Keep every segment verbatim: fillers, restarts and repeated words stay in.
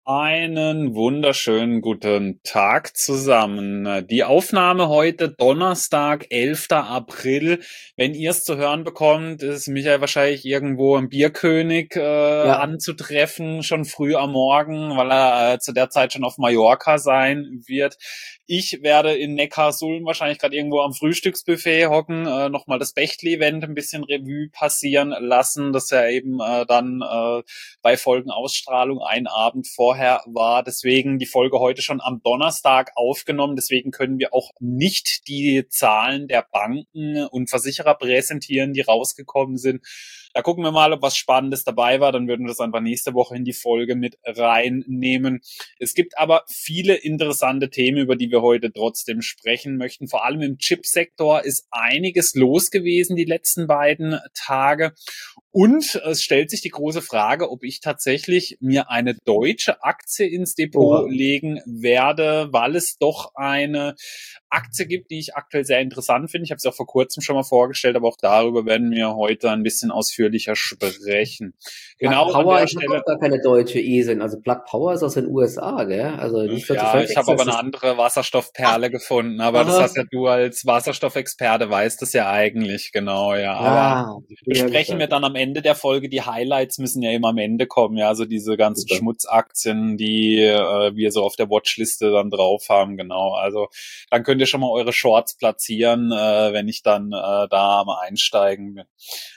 Einen wunderschönen guten Tag zusammen. Die Aufnahme heute Donnerstag, elfter April. Wenn ihr es zu hören bekommt, ist Michael wahrscheinlich irgendwo im Bierkönig äh, Ja. anzutreffen, schon früh am Morgen, weil er äh, zu der Zeit schon auf Mallorca sein wird. Ich werde in Neckarsulm wahrscheinlich gerade irgendwo am Frühstücksbuffet hocken, äh, nochmal das Bechtle-Event ein bisschen Revue passieren lassen, das ja eben äh, dann äh, bei Folgenausstrahlung einen Abend vorher war. Deswegen die Folge heute schon am Donnerstag aufgenommen. Deswegen können wir auch nicht die Zahlen der Banken und Versicherer präsentieren, die rausgekommen sind. Da gucken wir mal, ob was Spannendes dabei war. Dann würden wir das einfach nächste Woche in die Folge mit reinnehmen. Es gibt aber viele interessante Themen, über die wir heute trotzdem sprechen möchten. Vor allem im Chipsektor ist einiges los gewesen die letzten beiden Tage. Und es stellt sich die große Frage, ob ich tatsächlich mir eine deutsche Aktie ins Depot Oha. legen werde, weil es doch eine Aktie gibt, die ich aktuell sehr interessant finde. Ich habe sie auch vor kurzem schon mal vorgestellt, aber auch darüber werden wir heute ein bisschen ausführlicher sprechen. Genau Plug an Power, der ich habe Stelle. auch gar keine deutsche Esel. Also Plug Power ist aus den U S A, gell? Also nicht für Ja, ich habe aber eine andere Wasserstoffperle gefunden, aber das Aha. hast ja du als Wasserstoffexperte weißt das ja eigentlich, genau, ja. Aber Ah, besprechen wir dann am Ende der Folge. Die Highlights müssen ja immer am Ende kommen, ja, also diese ganzen Super. Schmutzaktien, die äh, wir so auf der Watchliste dann drauf haben, genau. Also dann könnt ihr schon mal eure Shorts platzieren, äh, wenn ich dann äh, da am Einsteigen bin.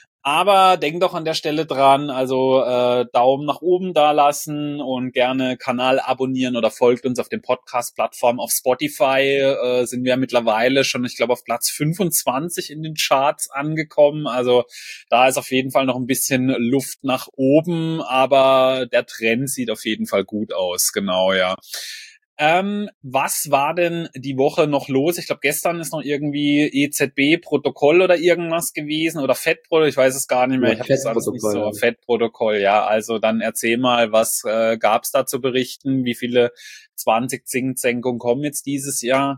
Aber denkt doch an der Stelle dran, also äh, Daumen nach oben da lassen und gerne Kanal abonnieren oder folgt uns auf den Podcast-Plattformen. Auf Spotify äh, sind wir mittlerweile schon, ich glaube, auf Platz fünfundzwanzig in den Charts angekommen. Also da ist auf jeden Fall noch ein bisschen Luft nach oben, aber der Trend sieht auf jeden Fall gut aus, genau, ja. Ähm, was war denn die Woche noch los? Ich glaube, gestern ist noch irgendwie E Z B-Protokoll oder irgendwas gewesen oder Fettprotokoll, ich weiß es gar nicht mehr. Ja, Ich habe das alles nicht so. Fettprotokoll. Fettprotokoll, ja. Also dann erzähl mal, was äh, gab's da zu berichten? Wie viele zwanzig Zinssenkungen kommen jetzt dieses Jahr?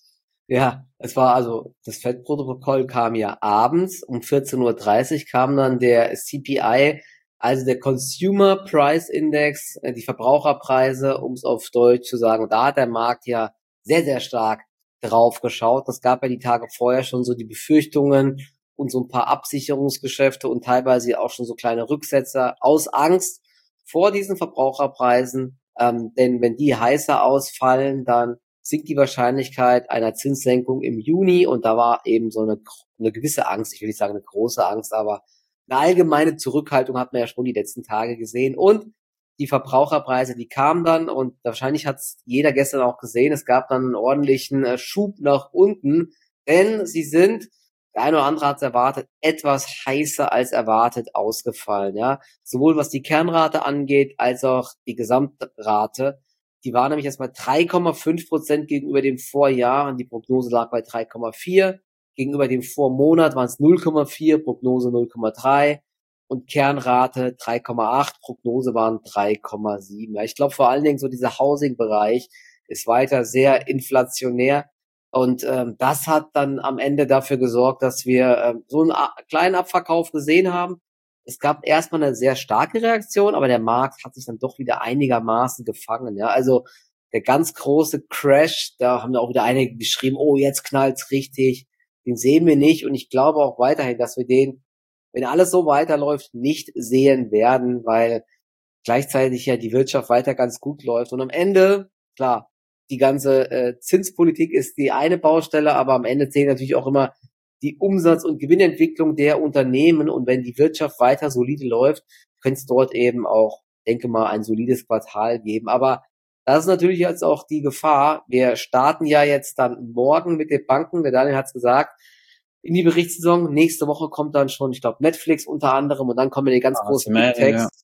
Ja, es war also, das Fettprotokoll kam ja abends, um vierzehn Uhr dreißig kam dann der C P I, also der Consumer Price Index, äh, die Verbraucherpreise, um es auf Deutsch zu sagen. Da hat der Markt ja sehr, sehr stark drauf geschaut. Das gab ja die Tage vorher schon so die Befürchtungen und so ein paar Absicherungsgeschäfte und teilweise auch schon so kleine Rücksetzer aus Angst vor diesen Verbraucherpreisen. Ähm, denn wenn die heißer ausfallen, dann sinkt die Wahrscheinlichkeit einer Zinssenkung im Juni und da war eben so eine, eine gewisse Angst, ich will nicht sagen eine große Angst, aber eine allgemeine Zurückhaltung hat man ja schon die letzten Tage gesehen und die Verbraucherpreise, die kamen dann und wahrscheinlich hat es jeder gestern auch gesehen, es gab dann einen ordentlichen äh, Schub nach unten, denn sie sind, der eine oder andere hat es erwartet, etwas heißer als erwartet ausgefallen, ja, sowohl was die Kernrate angeht, als auch die Gesamtrate. Die war nämlich erstmal drei Komma fünf Prozent gegenüber dem Vorjahr und die Prognose lag bei drei Komma vier. Gegenüber dem Vormonat waren es null Komma vier, Prognose null Komma drei und Kernrate drei Komma acht, Prognose waren drei Komma sieben. Ja, ich glaube vor allen Dingen so dieser Housing-Bereich ist weiter sehr inflationär und ähm, das hat dann am Ende dafür gesorgt, dass wir ähm, so einen a- kleinen Abverkauf gesehen haben. Es gab erstmal eine sehr starke Reaktion, aber der Markt hat sich dann doch wieder einigermaßen gefangen. Ja, also der ganz große Crash, da haben ja auch wieder einige geschrieben, oh, jetzt knallt's richtig. Den sehen wir nicht und ich glaube auch weiterhin, dass wir den, wenn alles so weiterläuft, nicht sehen werden, weil gleichzeitig ja die Wirtschaft weiter ganz gut läuft. Und am Ende, klar, die ganze äh, Zinspolitik ist die eine Baustelle, aber am Ende zählt natürlich auch immer die Umsatz- und Gewinnentwicklung der Unternehmen. Und wenn die Wirtschaft weiter solide läuft, könnte es dort eben auch, denke mal, ein solides Quartal geben. Aber das ist natürlich jetzt auch die Gefahr. Wir starten ja jetzt dann morgen mit den Banken. Der Daniel hat es gesagt, in die Berichtssaison. Nächste Woche kommt dann schon, ich glaube, Netflix unter anderem und dann kommen die ganz Ah, großen Smell, Big Techs. ja.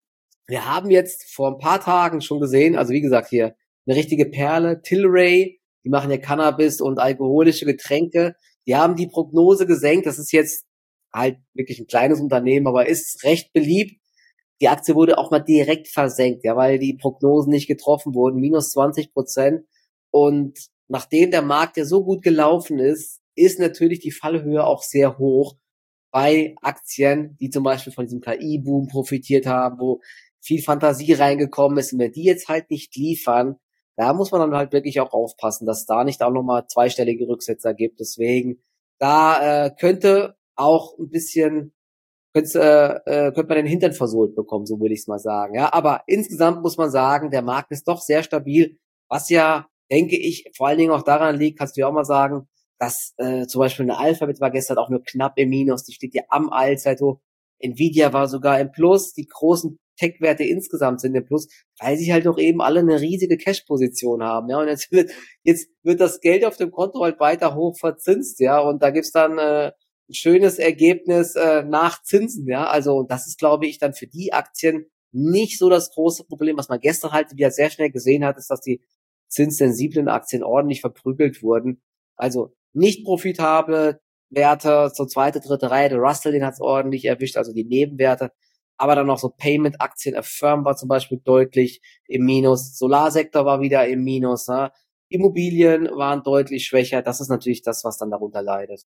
Wir haben jetzt vor ein paar Tagen schon gesehen, also wie gesagt hier, eine richtige Perle, Tilray, die machen ja Cannabis und alkoholische Getränke. Die haben die Prognose gesenkt. Das ist jetzt halt wirklich ein kleines Unternehmen, aber ist recht beliebt. Die Aktie wurde auch mal direkt versenkt, ja, weil die Prognosen nicht getroffen wurden, minus zwanzig Prozent. Und nachdem der Markt ja so gut gelaufen ist, ist natürlich die Fallhöhe auch sehr hoch bei Aktien, die zum Beispiel von diesem K I-Boom profitiert haben, wo viel Fantasie reingekommen ist. Und wenn die jetzt halt nicht liefern, da muss man dann halt wirklich auch aufpassen, dass da nicht auch nochmal zweistellige Rücksetzer gibt. Deswegen, da äh, könnte auch ein bisschen, könnte, äh, könnte man den Hintern versohlt bekommen, so würde ich es mal sagen. Ja, aber insgesamt muss man sagen, der Markt ist doch sehr stabil, was ja, denke ich, vor allen Dingen auch daran liegt, kannst du ja auch mal sagen, dass äh, zum Beispiel eine Alphabet war gestern auch nur knapp im Minus, die steht ja am Allzeithoch. Nvidia war sogar im Plus, die großen Tech-Werte insgesamt sind im Plus, weil sie halt doch eben alle eine riesige Cash-Position haben, ja, und jetzt wird, jetzt wird das Geld auf dem Konto halt weiter hoch verzinst, ja, und da gibt's dann äh, ein schönes Ergebnis äh, nach Zinsen, ja, also das ist, glaube ich, dann für die Aktien nicht so das große Problem. Was man gestern halt wieder sehr schnell gesehen hat, ist, dass die zinssensiblen Aktien ordentlich verprügelt wurden, also nicht profitable Werte, so zweite, dritte Reihe, der Russell, den hat's ordentlich erwischt, also die Nebenwerte, aber dann noch so Payment-Aktien, Affirm war zum Beispiel deutlich im Minus, Solarsektor war wieder im Minus, ne? Immobilien waren deutlich schwächer, das ist natürlich das, was dann darunter leidet.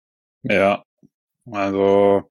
Ja, also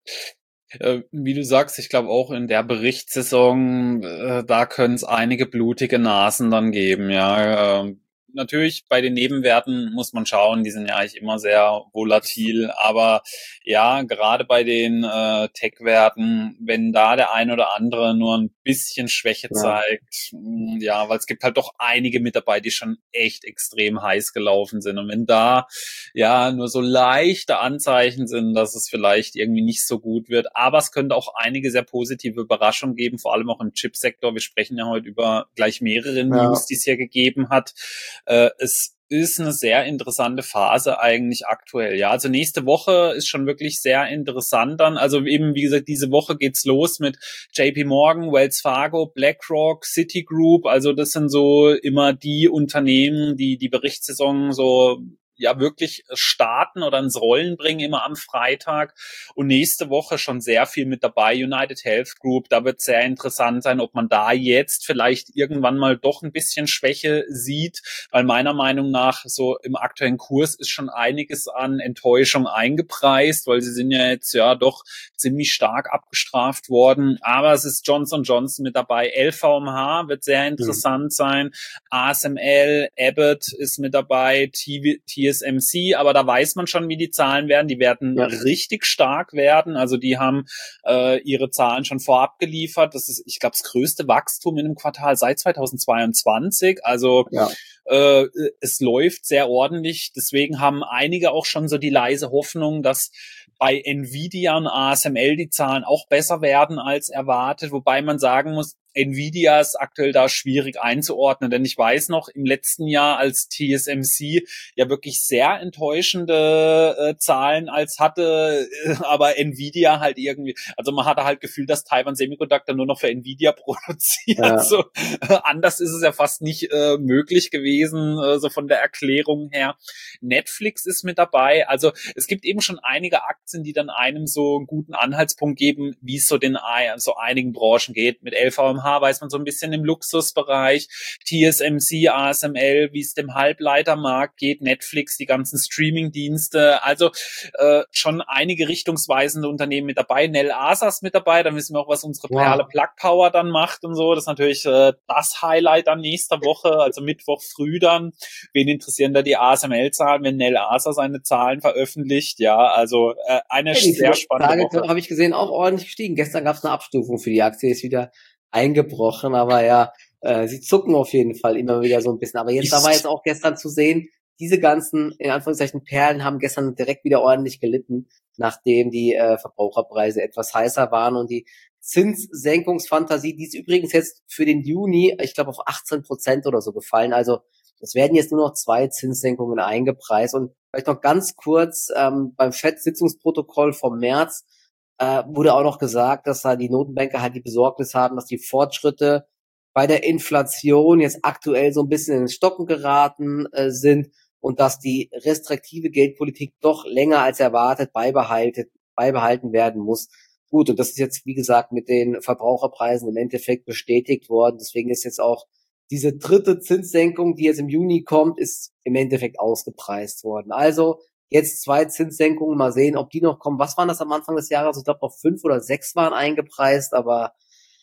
äh, wie du sagst, ich glaube auch in der Berichtssaison, äh, da können es einige blutige Nasen dann geben, ja. Äh, natürlich bei den Nebenwerten muss man schauen, die sind ja eigentlich immer sehr volatil, aber ja, gerade bei den äh, Tech-Werten, wenn da der ein oder andere nur ein bisschen Schwäche Ja. zeigt, mh, ja, weil es gibt halt doch einige mit dabei, die schon echt extrem heiß gelaufen sind, und wenn da ja nur so leichte Anzeichen sind, dass es vielleicht irgendwie nicht so gut wird, aber es könnte auch einige sehr positive Überraschungen geben, vor allem auch im Chipsektor. Wir sprechen ja heute über gleich mehrere News, Ja. die es hier gegeben hat. Äh, es ist eine sehr interessante Phase eigentlich aktuell. Ja, also nächste Woche ist schon wirklich sehr interessant dann. Also eben, wie gesagt, diese Woche geht's los mit J P Morgan, Wells Fargo, BlackRock, Citigroup. Also das sind so immer die Unternehmen, die die Berichtssaison so ja wirklich starten oder ins Rollen bringen, immer am Freitag. Und nächste Woche schon sehr viel mit dabei. United Health Group, da wird sehr interessant sein, ob man da jetzt vielleicht irgendwann mal doch ein bisschen Schwäche sieht, weil meiner Meinung nach so im aktuellen Kurs ist schon einiges an Enttäuschung eingepreist, weil sie sind ja jetzt ja doch ziemlich stark abgestraft worden. Aber es ist Johnson und Johnson mit dabei. L V M H wird sehr interessant mhm. sein. A S M L, Abbott ist mit dabei, T S M C, aber da weiß man schon, wie die Zahlen werden. Die werden ja. richtig stark werden. Also die haben äh, ihre Zahlen schon vorab geliefert. Das ist, ich glaube, das größte Wachstum in einem Quartal seit zweitausendzweiundzwanzig. Also ja. äh, es läuft sehr ordentlich. Deswegen haben einige auch schon so die leise Hoffnung, dass bei Nvidia und A S M L die Zahlen auch besser werden als erwartet. Wobei man sagen muss, Nvidia ist aktuell da schwierig einzuordnen, denn ich weiß noch, im letzten Jahr, als T S M C ja wirklich sehr enttäuschende äh, Zahlen als hatte, äh, aber Nvidia halt irgendwie, also man hatte halt gefühlt, dass Taiwan Semiconductor nur noch für Nvidia produziert. Ja. So, äh, anders ist es ja fast nicht äh, möglich gewesen, äh, so von der Erklärung her. Netflix ist mit dabei, also es gibt eben schon einige Aktien, die dann einem so einen guten Anhaltspunkt geben, wie es so den so einigen Branchen geht. Mit L V M H weiß man so ein bisschen im Luxusbereich, T S M C, A S M L, wie es dem Halbleitermarkt geht, Netflix, die ganzen Streaming-Dienste, also äh, schon einige richtungsweisende Unternehmen mit dabei. Nel Asas mit dabei, dann wissen wir auch, was unsere Perle wow. Plug Power dann macht und so. Das ist natürlich äh, das Highlight dann nächster Woche, also Mittwoch früh dann. Wen interessieren da die A S M L-Zahlen, wenn Nel Asa seine Zahlen veröffentlicht? Ja, also äh, eine ja, sehr spannende Tage, Woche. Habe ich gesehen, auch ordentlich gestiegen. Gestern gab es eine Abstufung für die Aktie, ist wieder eingebrochen, aber ja, äh, sie zucken auf jeden Fall immer wieder so ein bisschen. Aber jetzt, da war jetzt auch gestern zu sehen, diese ganzen, in Anführungszeichen, Perlen haben gestern direkt wieder ordentlich gelitten, nachdem die äh, Verbraucherpreise etwas heißer waren und die Zinssenkungsfantasie, die ist übrigens jetzt für den Juni, ich glaube, auf achtzehn Prozent oder so gefallen. Also es werden jetzt nur noch zwei Zinssenkungen eingepreist. Und vielleicht noch ganz kurz, ähm, beim Fed-Sitzungsprotokoll vom März äh, wurde auch noch gesagt, dass da die Notenbanker halt die Besorgnis haben, dass die Fortschritte bei der Inflation jetzt aktuell so ein bisschen ins Stocken geraten äh, sind und dass die restriktive Geldpolitik doch länger als erwartet beibehalten, beibehalten werden muss. Gut, und das ist jetzt, wie gesagt, mit den Verbraucherpreisen im Endeffekt bestätigt worden. Deswegen ist jetzt auch diese dritte Zinssenkung, die jetzt im Juni kommt, ist im Endeffekt ausgepreist worden. Also jetzt zwei Zinssenkungen, mal sehen, ob die noch kommen. Was waren das am Anfang des Jahres? Ich glaube, auf fünf oder sechs waren eingepreist, aber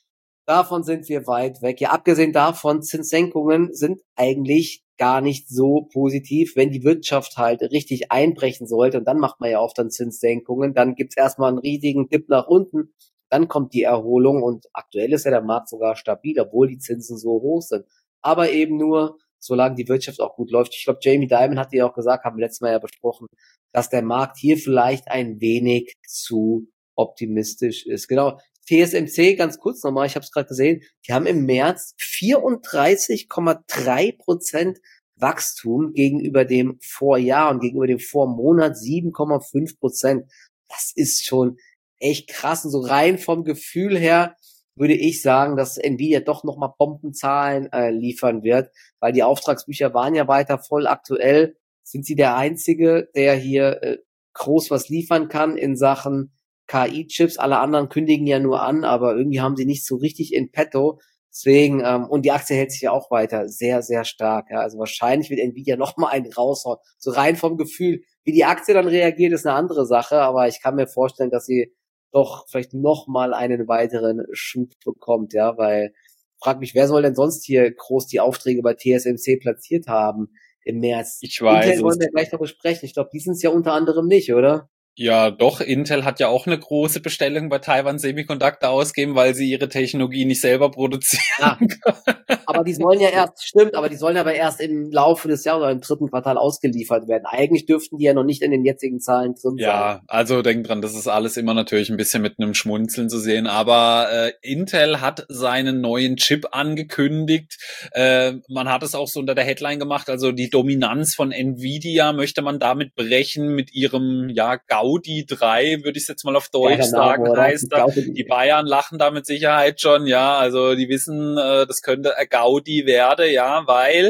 davon sind wir weit weg. Ja, abgesehen davon, Zinssenkungen sind eigentlich gar nicht so positiv, wenn die Wirtschaft halt richtig einbrechen sollte. Und dann macht man ja oft dann Zinssenkungen. Dann gibt's erstmal einen riesigen Dip nach unten. Dann kommt die Erholung. Und aktuell ist ja der Markt sogar stabil, obwohl die Zinsen so hoch sind. Aber eben nur, solange die Wirtschaft auch gut läuft. Ich glaube, Jamie Dimon hat ja auch gesagt, haben wir letztes Mal ja besprochen, dass der Markt hier vielleicht ein wenig zu optimistisch ist. Genau. T S M C, ganz kurz nochmal, ich habe es gerade gesehen, die haben im März vierunddreißig Komma drei Prozent Wachstum gegenüber dem Vorjahr und gegenüber dem Vormonat sieben Komma fünf Prozent. Das ist schon echt krass. Und so rein vom Gefühl her würde ich sagen, dass Nvidia doch nochmal Bombenzahlen äh, liefern wird, weil die Auftragsbücher waren ja weiter voll. Aktuell sind sie der Einzige, der hier äh, groß was liefern kann in Sachen K I-Chips, alle anderen kündigen ja nur an, aber irgendwie haben sie nicht so richtig in petto. Deswegen, ähm, und die Aktie hält sich ja auch weiter sehr, sehr stark. Ja. Also wahrscheinlich wird Nvidia noch mal einen raushauen. So rein vom Gefühl. Wie die Aktie dann reagiert, ist eine andere Sache, aber ich kann mir vorstellen, dass sie doch vielleicht noch mal einen weiteren Schub bekommt, ja, weil frag mich, wer soll denn sonst hier groß die Aufträge bei T S M C platziert haben im März? Ich weiß Intel wollen wir gleich noch besprechen. Ich glaube, die sind es ja unter anderem nicht, oder? Ja, doch, Intel hat ja auch eine große Bestellung bei Taiwan Semiconductor ausgegeben, weil sie ihre Technologie nicht selber produzieren ja, können. Aber die sollen ja erst, stimmt, aber die sollen aber erst im Laufe des Jahres oder im dritten Quartal ausgeliefert werden. Eigentlich dürften die ja noch nicht in den jetzigen Zahlen drin ja, sein. Ja, also denk dran, das ist alles immer natürlich ein bisschen mit einem Schmunzeln zu sehen, aber äh, Intel hat seinen neuen Chip angekündigt. Äh, man hat es auch so unter der Headline gemacht, also die Dominanz von Nvidia möchte man damit brechen mit ihrem, ja, Gaudi drei, würde ich es jetzt mal auf Deutsch ja, sagen, Name, heißt da. Die Bayern lachen da mit Sicherheit schon, ja, also die wissen, äh, das könnte ein Gaudi werden, ja, weil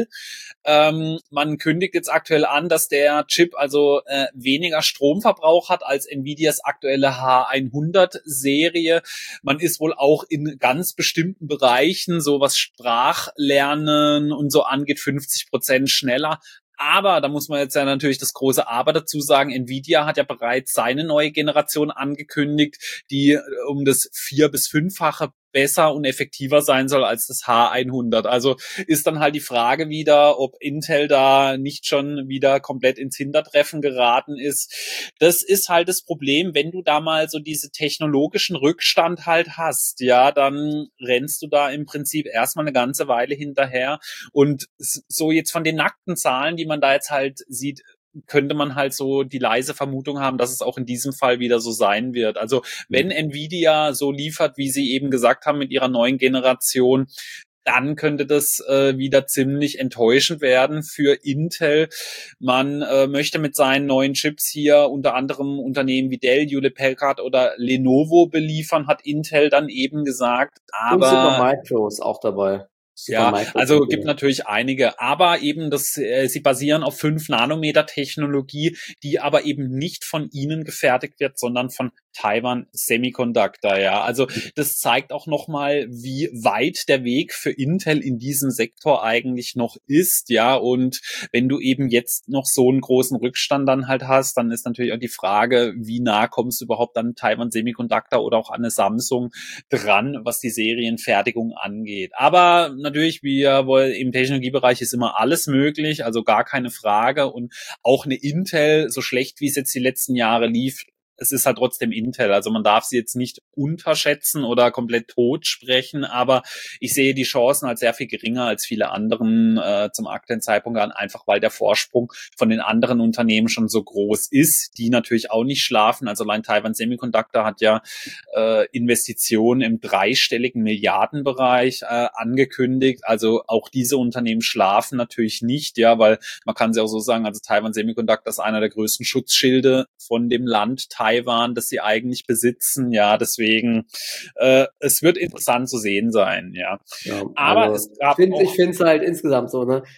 ähm, man kündigt jetzt aktuell an, dass der Chip also äh, weniger Stromverbrauch hat als Nvidias aktuelle H hundert Serie. Man ist wohl auch in ganz bestimmten Bereichen, so was Sprachlernen und so angeht, fünfzig Prozent schneller. Aber da muss man jetzt ja natürlich das große Aber dazu sagen, Nvidia hat ja bereits seine neue Generation angekündigt, die um das vier- bis fünffache besser und effektiver sein soll als das H hundert. Also ist dann halt die Frage wieder, ob Intel da nicht schon wieder komplett ins Hintertreffen geraten ist. Das ist halt das Problem, wenn du da mal so diese technologischen Rückstand halt hast, ja, dann rennst du da im Prinzip erstmal eine ganze Weile hinterher. Und so jetzt von den nackten Zahlen, die man da jetzt halt sieht, könnte man halt so die leise Vermutung haben, dass es auch in diesem Fall wieder so sein wird. Also wenn Nvidia so liefert, wie sie eben gesagt haben mit ihrer neuen Generation, dann könnte das äh, wieder ziemlich enttäuschend werden für Intel. Man äh, möchte mit seinen neuen Chips hier unter anderem Unternehmen wie Dell, Hewlett Packard oder Lenovo beliefern, hat Intel dann eben gesagt. Aber und Supermicro ist auch dabei. Ja, also gibt natürlich einige, aber eben das, äh, sie basieren auf fünf Nanometer Technologie, die aber eben nicht von ihnen gefertigt wird, sondern von Taiwan Semiconductor, ja. Also das zeigt auch nochmal, wie weit der Weg für Intel in diesem Sektor eigentlich noch ist, ja. Und wenn du eben jetzt noch so einen großen Rückstand dann halt hast, dann ist natürlich auch die Frage, wie nah kommst du überhaupt an Taiwan Semiconductor oder auch an eine Samsung dran, was die Serienfertigung angeht. Aber natürlich, wie ja wohl im Technologiebereich ist immer alles möglich, also gar keine Frage. Und auch eine Intel, so schlecht wie es jetzt die letzten Jahre lief, es ist halt trotzdem Intel, also man darf sie jetzt nicht unterschätzen oder komplett tot sprechen, aber ich sehe die Chancen als sehr viel geringer als viele anderen äh, zum aktuellen Zeitpunkt an, einfach weil der Vorsprung von den anderen Unternehmen schon so groß ist, die natürlich auch nicht schlafen. Also allein Taiwan Semiconductor hat ja äh, Investitionen im dreistelligen Milliardenbereich äh, angekündigt, also auch diese Unternehmen schlafen natürlich nicht, ja, weil man kann sie auch so sagen, also Taiwan Semiconductor ist einer der größten Schutzschilde von dem Land Taiwan, das sie eigentlich besitzen, ja, deswegen äh, es wird interessant zu sehen sein, ja. ja aber also es gab find, ich finde es halt insgesamt so, ne?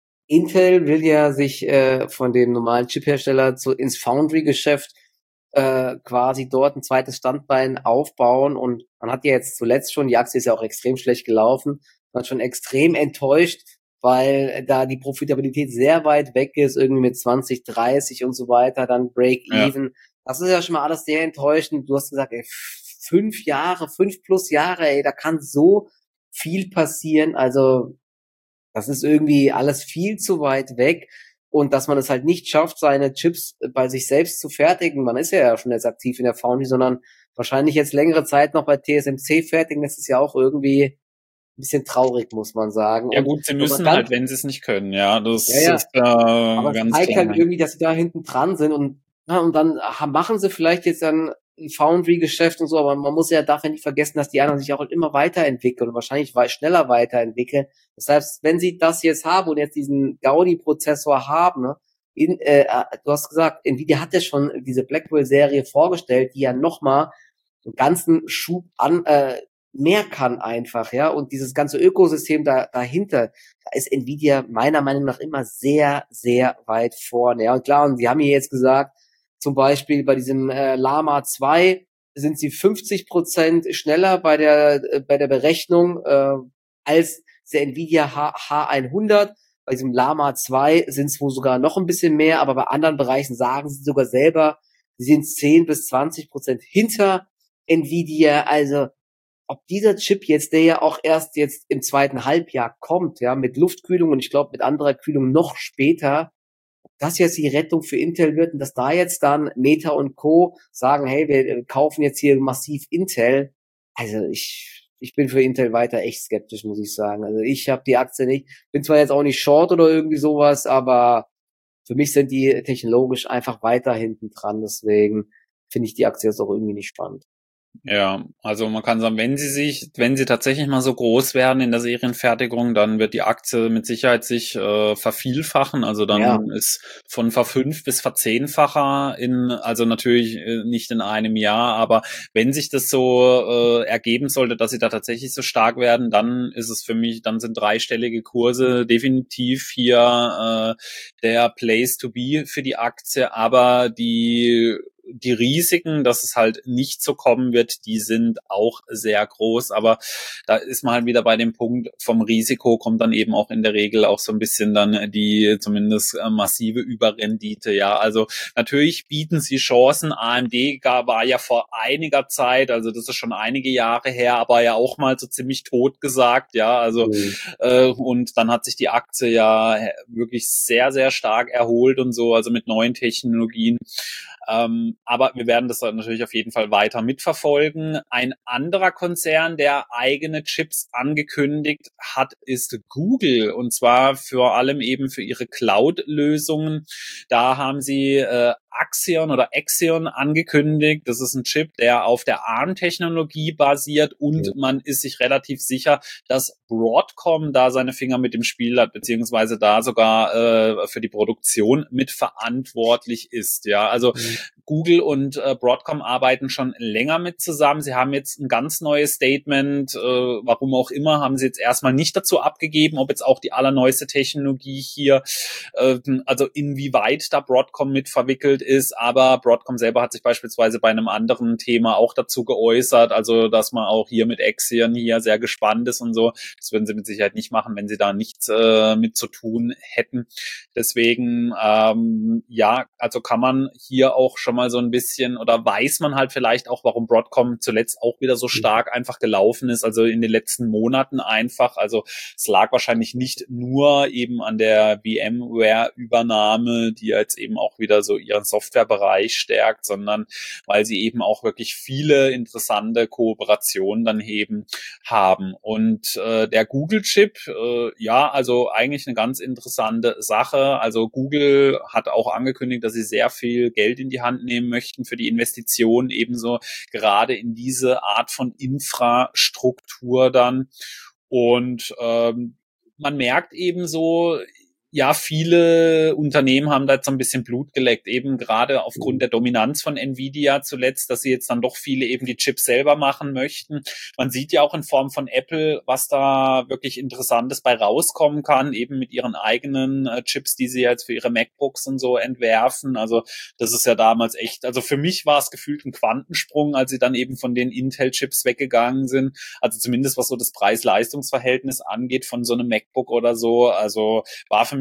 Intel will ja sich äh, von dem normalen Chiphersteller zu ins Foundry-Geschäft äh, quasi dort ein zweites Standbein aufbauen und man hat ja jetzt zuletzt schon, die Aktie ist ja auch extrem schlecht gelaufen, man hat schon extrem enttäuscht, weil da die Profitabilität sehr weit weg ist, irgendwie mit zwanzig, dreißig und so weiter, dann Break-Even. Ja. Das ist ja schon mal alles sehr enttäuschend. Du hast gesagt, ey, fünf Jahre, fünf plus Jahre, ey, da kann so viel passieren. Also das ist irgendwie alles viel zu weit weg. Und dass man es halt nicht schafft, seine Chips bei sich selbst zu fertigen. Man ist ja schon jetzt aktiv in der Foundry, sondern wahrscheinlich jetzt längere Zeit noch bei T S M C fertigen. Das ist ja auch irgendwie ein bisschen traurig, muss man sagen. Ja Und gut, sie müssen halt, wenn sie es nicht können, ja, das ja, ja. ist äh, Aber es ganz zeigt klar. halt irgendwie, dass sie da hinten dran sind und, ja, und dann ha- machen sie vielleicht jetzt dann ein Foundry-Geschäft und so, aber man muss ja dafür nicht vergessen, dass die anderen sich auch halt immer weiterentwickeln und wahrscheinlich wei- schneller weiterentwickeln. Das heißt, wenn sie das jetzt haben und jetzt diesen Gaudi-Prozessor haben, ne, in, äh, äh, du hast gesagt, Nvidia hat ja schon diese Blackwell-Serie vorgestellt, die ja nochmal einen ganzen Schub an, äh, mehr kann einfach, ja, und dieses ganze Ökosystem da, dahinter, da ist Nvidia meiner Meinung nach immer sehr, sehr weit vorne, ja, und klar, und sie haben hier jetzt gesagt, zum Beispiel bei diesem äh, Llama zwei sind sie fünfzig Prozent schneller bei der, äh, bei der Berechnung, äh, als der Nvidia H hundert. Bei diesem Llama zwei sind es wohl sogar noch ein bisschen mehr, aber bei anderen Bereichen sagen sie sogar selber, sie sind zehn bis zwanzig Prozent hinter Nvidia, also ob dieser Chip jetzt, der ja auch erst jetzt im zweiten Halbjahr kommt, ja, mit Luftkühlung und ich glaube mit anderer Kühlung noch später, ob das jetzt die Rettung für Intel wird und dass da jetzt dann Meta und Co. sagen, hey, wir kaufen jetzt hier massiv Intel. Also ich, ich bin für Intel weiter echt skeptisch, muss ich sagen. Also ich habe die Aktie nicht, bin zwar jetzt auch nicht short oder irgendwie sowas, aber für mich sind die technologisch einfach weiter hinten dran. Deswegen finde ich die Aktie jetzt auch irgendwie nicht spannend. Ja, also man kann sagen, wenn sie sich, wenn sie tatsächlich mal so groß werden in der Serienfertigung, dann wird die Aktie mit Sicherheit sich äh, vervielfachen. Also Ja. dann ist von verfünf bis verzehnfacher in, also natürlich äh, nicht in einem Jahr, aber wenn sich das so äh, ergeben sollte, dass sie da tatsächlich so stark werden, dann ist es für mich, dann sind dreistellige Kurse definitiv hier äh, der Place to be für die Aktie, aber die die Risiken, dass es halt nicht so kommen wird, die sind auch sehr groß. Aber da ist man halt wieder bei dem Punkt, vom Risiko kommt dann eben auch in der Regel auch so ein bisschen dann die zumindest äh, massive Überrendite. Ja, also natürlich bieten sie Chancen. A M D war ja vor einiger Zeit, also das ist schon einige Jahre her, aber ja auch mal so ziemlich tot gesagt. Ja, also Mhm. äh, und dann hat sich die Aktie ja wirklich sehr, sehr stark erholt und so, also mit neuen Technologien. Ähm, aber wir werden das dann natürlich auf jeden Fall weiter mitverfolgen. Ein anderer Konzern, der eigene Chips angekündigt hat, ist Google, und zwar vor allem eben für ihre Cloud-Lösungen. Da haben sie äh, Axion oder Axion angekündigt. Das ist ein Chip, der auf der ARM-Technologie basiert, und Mhm. man ist sich relativ sicher, dass Broadcom da seine Finger mit im Spiel hat, beziehungsweise da sogar äh, für die Produktion mitverantwortlich ist. Ja, also Mhm. Google und äh, Broadcom arbeiten schon länger mit zusammen. Sie haben jetzt ein ganz neues Statement, äh, warum auch immer, haben sie jetzt erstmal nicht dazu abgegeben, ob jetzt auch die allerneueste Technologie hier, äh, also inwieweit da Broadcom mit verwickelt ist, aber Broadcom selber hat sich beispielsweise bei einem anderen Thema auch dazu geäußert, also dass man auch hier mit Axion hier sehr gespannt ist und so. Das würden sie mit Sicherheit nicht machen, wenn sie da nichts äh, mit zu tun hätten. Deswegen, ähm, ja, also kann man hier auch schon mal so ein bisschen, oder weiß man halt vielleicht auch, warum Broadcom zuletzt auch wieder so stark einfach gelaufen ist, also in den letzten Monaten einfach. Also es lag wahrscheinlich nicht nur eben an der VMware-Übernahme, die jetzt eben auch wieder so ihren Softwarebereich stärkt, sondern weil sie eben auch wirklich viele interessante Kooperationen dann eben haben. Und äh, der Google-Chip, äh, ja, also eigentlich eine ganz interessante Sache. Also Google hat auch angekündigt, dass sie sehr viel Geld in die Hand nehmen möchten für die Investition, ebenso gerade in diese Art von Infrastruktur dann. Und ähm, man merkt eben so, ja, viele Unternehmen haben da jetzt so ein bisschen Blut geleckt, eben gerade aufgrund der Dominanz von Nvidia zuletzt, dass sie jetzt dann doch viele eben die Chips selber machen möchten. Man sieht ja auch in Form von Apple, was da wirklich Interessantes bei rauskommen kann, eben mit ihren eigenen äh, Chips, die sie jetzt für ihre MacBooks und so entwerfen. Also das ist ja damals echt, also für mich war es gefühlt ein Quantensprung, als sie dann eben von den Intel-Chips weggegangen sind. Also zumindest was so das Preis-Leistungs-Verhältnis angeht von so einem MacBook oder so. Also war für mich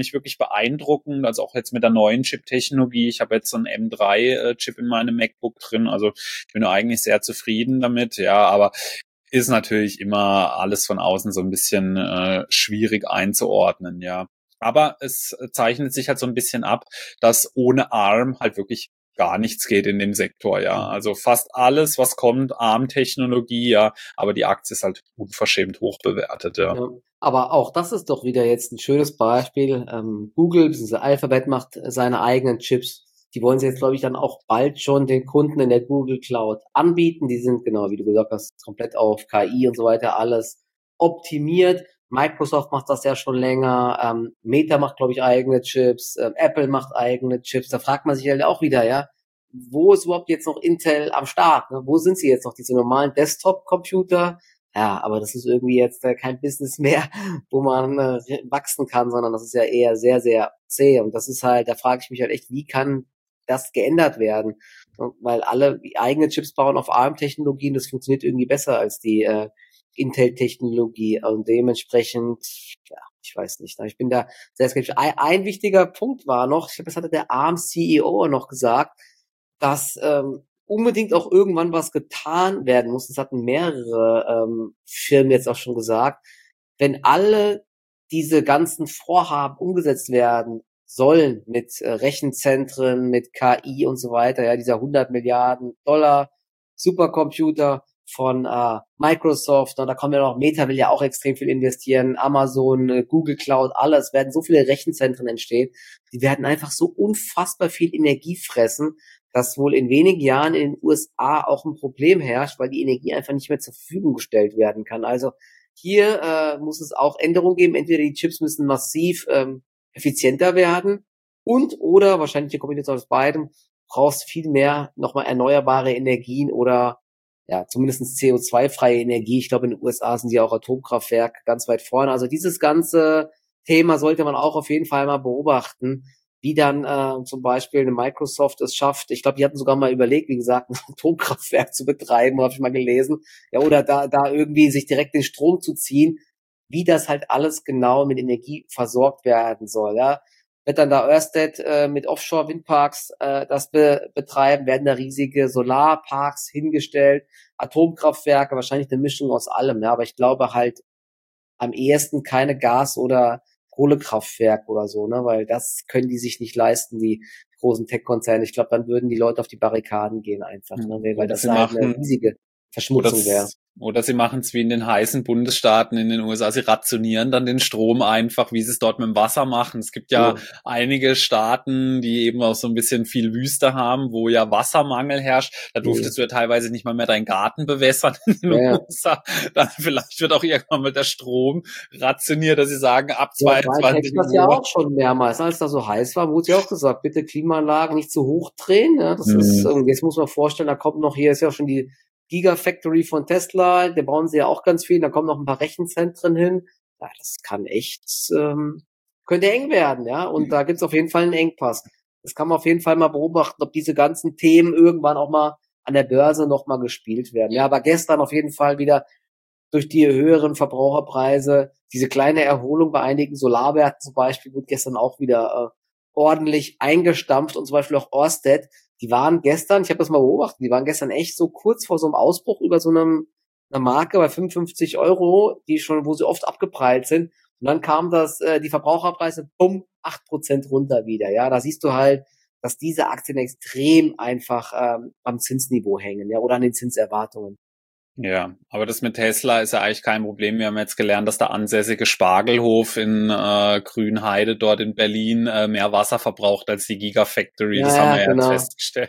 mich wirklich beeindruckend, also auch jetzt mit der neuen Chip-Technologie. Ich habe jetzt so einen M drei Chip in meinem MacBook drin, also ich bin eigentlich sehr zufrieden damit, ja, aber ist natürlich immer alles von außen so ein bisschen äh, schwierig einzuordnen, ja. Aber es zeichnet sich halt so ein bisschen ab, dass ohne ARM halt wirklich gar nichts geht in dem Sektor, ja. Also fast alles, was kommt, ARM-Technologie, ja, aber die Aktie ist halt unverschämt hoch bewertet, ja. Ja, aber auch das ist doch wieder jetzt ein schönes Beispiel. Ähm, Google bzw. Alphabet macht seine eigenen Chips. Die wollen sie jetzt, glaube ich, dann auch bald schon den Kunden in der Google Cloud anbieten. Die sind, genau, wie du gesagt hast, komplett auf K I und so weiter alles optimiert. Microsoft macht das ja schon länger. Ähm, Meta macht, glaube ich, eigene Chips. Ähm, Apple macht eigene Chips. Da fragt man sich halt auch wieder, ja, wo ist überhaupt jetzt noch Intel am Start? Ne? Wo sind sie jetzt noch? Diese normalen Desktop-Computer? Ja, aber das ist irgendwie jetzt äh, kein Business mehr, wo man äh, wachsen kann, sondern das ist ja eher sehr, sehr zäh. Und das ist halt, da frage ich mich halt echt, wie kann das geändert werden? Und weil alle eigene Chips bauen auf ARM-Technologien, das funktioniert irgendwie besser als die äh, Intel-Technologie. Und dementsprechend, ja, ich weiß nicht. Ich bin da sehr skeptisch. Ein, ein wichtiger Punkt war noch, ich glaube, das hatte der ARM-C E O noch gesagt, dass ähm, unbedingt auch irgendwann was getan werden muss. Das hatten mehrere ähm, Firmen jetzt auch schon gesagt. Wenn alle diese ganzen Vorhaben umgesetzt werden sollen mit äh, Rechenzentren, mit K I und so weiter, ja, dieser hundert Milliarden Dollar Supercomputer von äh, Microsoft, und da kommen ja noch, Meta will ja auch extrem viel investieren, Amazon, äh, Google Cloud, alles, werden so viele Rechenzentren entstehen, die werden einfach so unfassbar viel Energie fressen, dass wohl in wenigen Jahren in den U S A auch ein Problem herrscht, weil die Energie einfach nicht mehr zur Verfügung gestellt werden kann. Also hier äh, muss es auch Änderungen geben. Entweder die Chips müssen massiv ähm, effizienter werden und oder wahrscheinlich die Kombination aus beidem, brauchst viel mehr nochmal erneuerbare Energien oder ja zumindest C O zwei freie Energie. Ich glaube, in den U S A sind ja auch Atomkraftwerke ganz weit vorne. Also dieses ganze Thema sollte man auch auf jeden Fall mal beobachten, wie dann äh, zum Beispiel eine Microsoft es schafft. Ich glaube, die hatten sogar mal überlegt, wie gesagt, ein Atomkraftwerk zu betreiben, habe ich mal gelesen. Ja, oder da da irgendwie sich direkt den Strom zu ziehen, wie das halt alles genau mit Energie versorgt werden soll. Ja, wird dann da Ørsted äh, mit Offshore-Windparks äh, das be betreiben, werden da riesige Solarparks hingestellt, Atomkraftwerke, wahrscheinlich eine Mischung aus allem. Ja, aber ich glaube halt am ehesten keine Gas- oder Kohlekraftwerk oder so, ne, weil das können die sich nicht leisten, die großen Tech-Konzerne. Ich glaube, dann würden die Leute auf die Barrikaden gehen einfach, ne, weil Oder das sie halt eine machen, riesige oder, Verschmutzung wäre. oder sie machen es wie in den heißen Bundesstaaten in den U S A. Sie rationieren dann den Strom einfach, wie sie es dort mit dem Wasser machen. Es gibt ja, ja einige Staaten, die eben auch so ein bisschen viel Wüste haben, wo ja Wassermangel herrscht. Da durftest ja. du ja teilweise nicht mal mehr deinen Garten bewässern in den ja. U S A. Dann vielleicht wird auch irgendwann mal der Strom rationiert, dass sie sagen, ab zweiundzwanzig Uhr. Das ja auch schon mehrmals, als da so heiß war, wurde ja auch gesagt, bitte Klimaanlagen nicht zu hoch drehen. Ja, das mhm. ist, jetzt muss man vorstellen, da kommt noch, hier ist ja schon die Gigafactory von Tesla, da bauen sie ja auch ganz viel, da kommen noch ein paar Rechenzentren hin. Ja, das kann echt, ähm, könnte eng werden, ja, und da gibt's auf jeden Fall einen Engpass. Das kann man auf jeden Fall mal beobachten, ob diese ganzen Themen irgendwann auch mal an der Börse noch mal gespielt werden. Ja, aber gestern auf jeden Fall wieder durch die höheren Verbraucherpreise, diese kleine Erholung bei einigen Solarwerken zum Beispiel, wird gestern auch wieder äh, ordentlich eingestampft, und zum Beispiel auch Ørsted, die waren gestern, ich habe das mal beobachtet, die waren gestern echt so kurz vor so einem Ausbruch über so einem, einer Marke bei fünfundfünfzig Euro, die schon, wo sie oft abgeprallt sind. Und dann kam das, äh, die Verbraucherpreise, bumm, acht Prozent runter wieder. Ja, da siehst du halt, dass diese Aktien extrem einfach ähm, am Zinsniveau hängen, ja, oder an den Zinserwartungen. Ja, aber das mit Tesla ist ja eigentlich kein Problem. Wir haben jetzt gelernt, dass der ansässige Spargelhof in äh, Grünheide dort in Berlin äh, mehr Wasser verbraucht als die Gigafactory. Ja, das haben wir ja genau. jetzt festgestellt.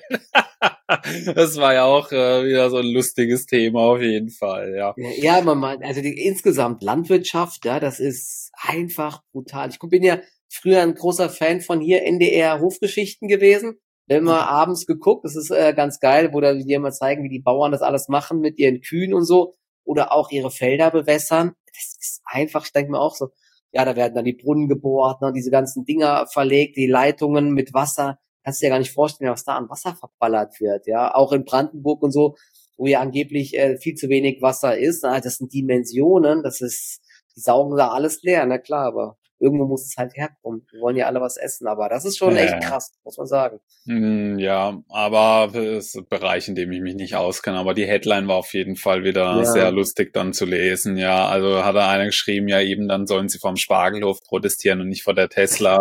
Das war ja auch äh, wieder so ein lustiges Thema auf jeden Fall, ja. Ja, man meint, also die insgesamt Landwirtschaft, ja, das ist einfach brutal. Ich bin ja früher ein großer Fan von hier N D R Hofgeschichten gewesen. Immer abends geguckt, das ist äh, ganz geil, wo da die immer zeigen, wie die Bauern das alles machen mit ihren Kühen und so, oder auch ihre Felder bewässern. Das ist einfach, ich denke mir auch so, ja, da werden dann die Brunnen gebohrt, ne, diese ganzen Dinger verlegt, die Leitungen mit Wasser, kannst du dir gar nicht vorstellen, was da an Wasser verballert wird, ja, auch in Brandenburg und so, wo ja angeblich äh, viel zu wenig Wasser ist, na, das sind Dimensionen, das ist, die saugen da alles leer, na klar, aber irgendwo muss es halt herkommen. Wir wollen ja alle was essen, aber das ist schon echt Äh, krass, muss man sagen. ja, aber das ist ein Bereich, in dem ich mich nicht auskenne. Aber die Headline war auf jeden Fall wieder sehr Ja. lustig dann zu lesen. Ja, also hat da einer geschrieben, ja eben dann sollen sie vom Spargelhof protestieren und nicht vor der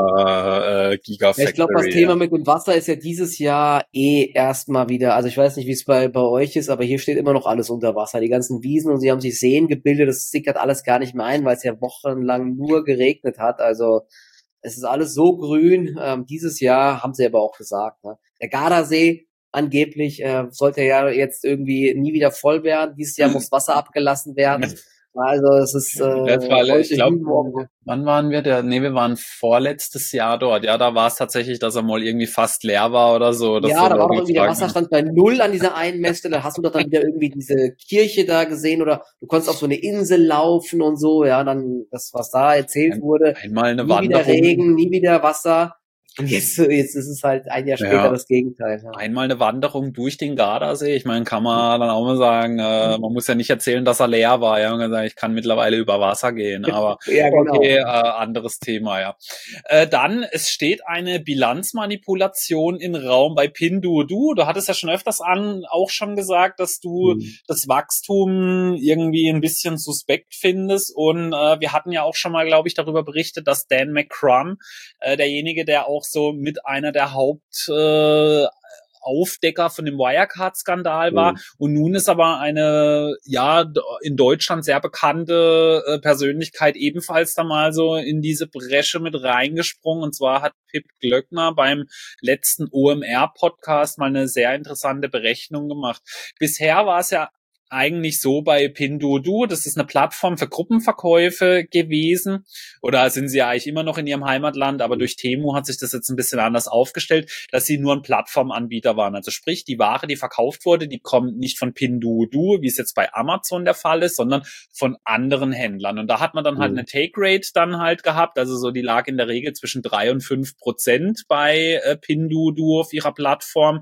Tesla äh, Ja, ich glaube, das Gigafactory. Thema Ja. mit dem Wasser ist ja dieses Jahr eh erstmal wieder, also ich weiß nicht, wie es bei, bei euch ist, aber hier steht immer noch alles unter Wasser. Die ganzen Wiesen und sie haben sich Seen gebildet, das sickert alles gar nicht mehr ein, weil es ja wochenlang nur geregnet hat. Also es ist alles so grün. Ähm, dieses Jahr haben sie aber auch gesagt, ne? Der Gardasee angeblich äh, sollte ja jetzt irgendwie nie wieder voll werden. Dieses Jahr muss Wasser abgelassen werden. Also es ist äh, Das war, ich heute glaube, hin, morgen. wann waren wir? Der, nee, wir waren vorletztes Jahr dort. Ja, da war es tatsächlich, dass er mal irgendwie fast leer war oder so. Dass Ja, so da war Leute doch irgendwie der gefragt haben. Wasserstand bei null an dieser einen Messstelle. Da hast du doch dann wieder irgendwie diese Kirche da gesehen oder du konntest auf so eine Insel laufen und so. Ja, dann das, was da erzählt Ein, wurde. einmal eine Nie wieder Wanderung. Regen, nie wieder Wasser. Und jetzt, jetzt ist es halt ein Jahr später Ja. das Gegenteil. Ja. Einmal eine Wanderung durch den Gardasee. Ich meine, kann man dann auch mal sagen, äh, man muss ja nicht erzählen, dass er leer war. Ja, man kann sagen, ich kann mittlerweile über Wasser gehen. Aber Ja, genau. okay, äh, anderes Thema, ja. Äh, dann, es steht eine Bilanzmanipulation im Raum bei Pinduoduo. Du hattest ja schon öfters an, auch schon gesagt, dass du Hm. das Wachstum irgendwie ein bisschen suspekt findest. Und äh, wir hatten ja auch schon mal, glaube ich, darüber berichtet, dass Dan McCrum, äh, derjenige, der auch so mit einer der Haupt äh, Aufdecker von dem Wirecard-Skandal war. Mhm. Und nun ist aber eine, ja, in Deutschland sehr bekannte äh, Persönlichkeit ebenfalls da mal so in diese Bresche mit reingesprungen. Und zwar hat Pip Glöckner beim letzten O M R-Podcast mal eine sehr interessante Berechnung gemacht. Bisher war es ja eigentlich so bei Pinduoduo, das ist eine Plattform für Gruppenverkäufe gewesen, oder sind sie ja eigentlich immer noch in ihrem Heimatland, aber durch Temu hat sich das jetzt ein bisschen anders aufgestellt, dass sie nur ein Plattformanbieter waren. Also sprich, die Ware, die verkauft wurde, die kommt nicht von Pinduoduo, wie es jetzt bei Amazon der Fall ist, sondern von anderen Händlern. Und da hat man dann halt Mhm. eine Take-Rate dann halt gehabt, also so die lag in der Regel zwischen drei und fünf Prozent bei äh, Pinduoduo auf ihrer Plattform.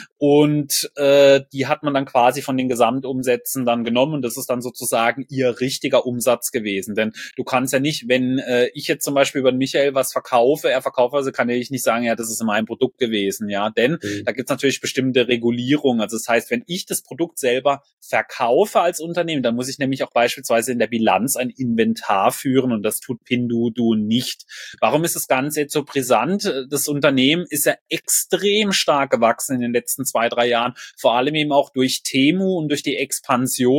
Und äh, die hat man dann quasi von den Gesamtumsätzen dann genommen und das ist dann sozusagen ihr richtiger Umsatz gewesen. Denn du kannst ja nicht, wenn äh, ich jetzt zum Beispiel über den Michael was verkaufe, er verkauft, also kann ich nicht sagen, ja, das ist mein Produkt gewesen, ja, denn Mhm. da gibt es natürlich bestimmte Regulierungen. Also das heißt, wenn ich das Produkt selber verkaufe als Unternehmen, dann muss ich nämlich auch beispielsweise in der Bilanz ein Inventar führen und das tut Pinduoduo nicht. Warum ist das Ganze jetzt so brisant? Das Unternehmen ist ja extrem stark gewachsen in den letzten zwei, drei Jahren, vor allem eben auch durch Temu und durch die Expansion.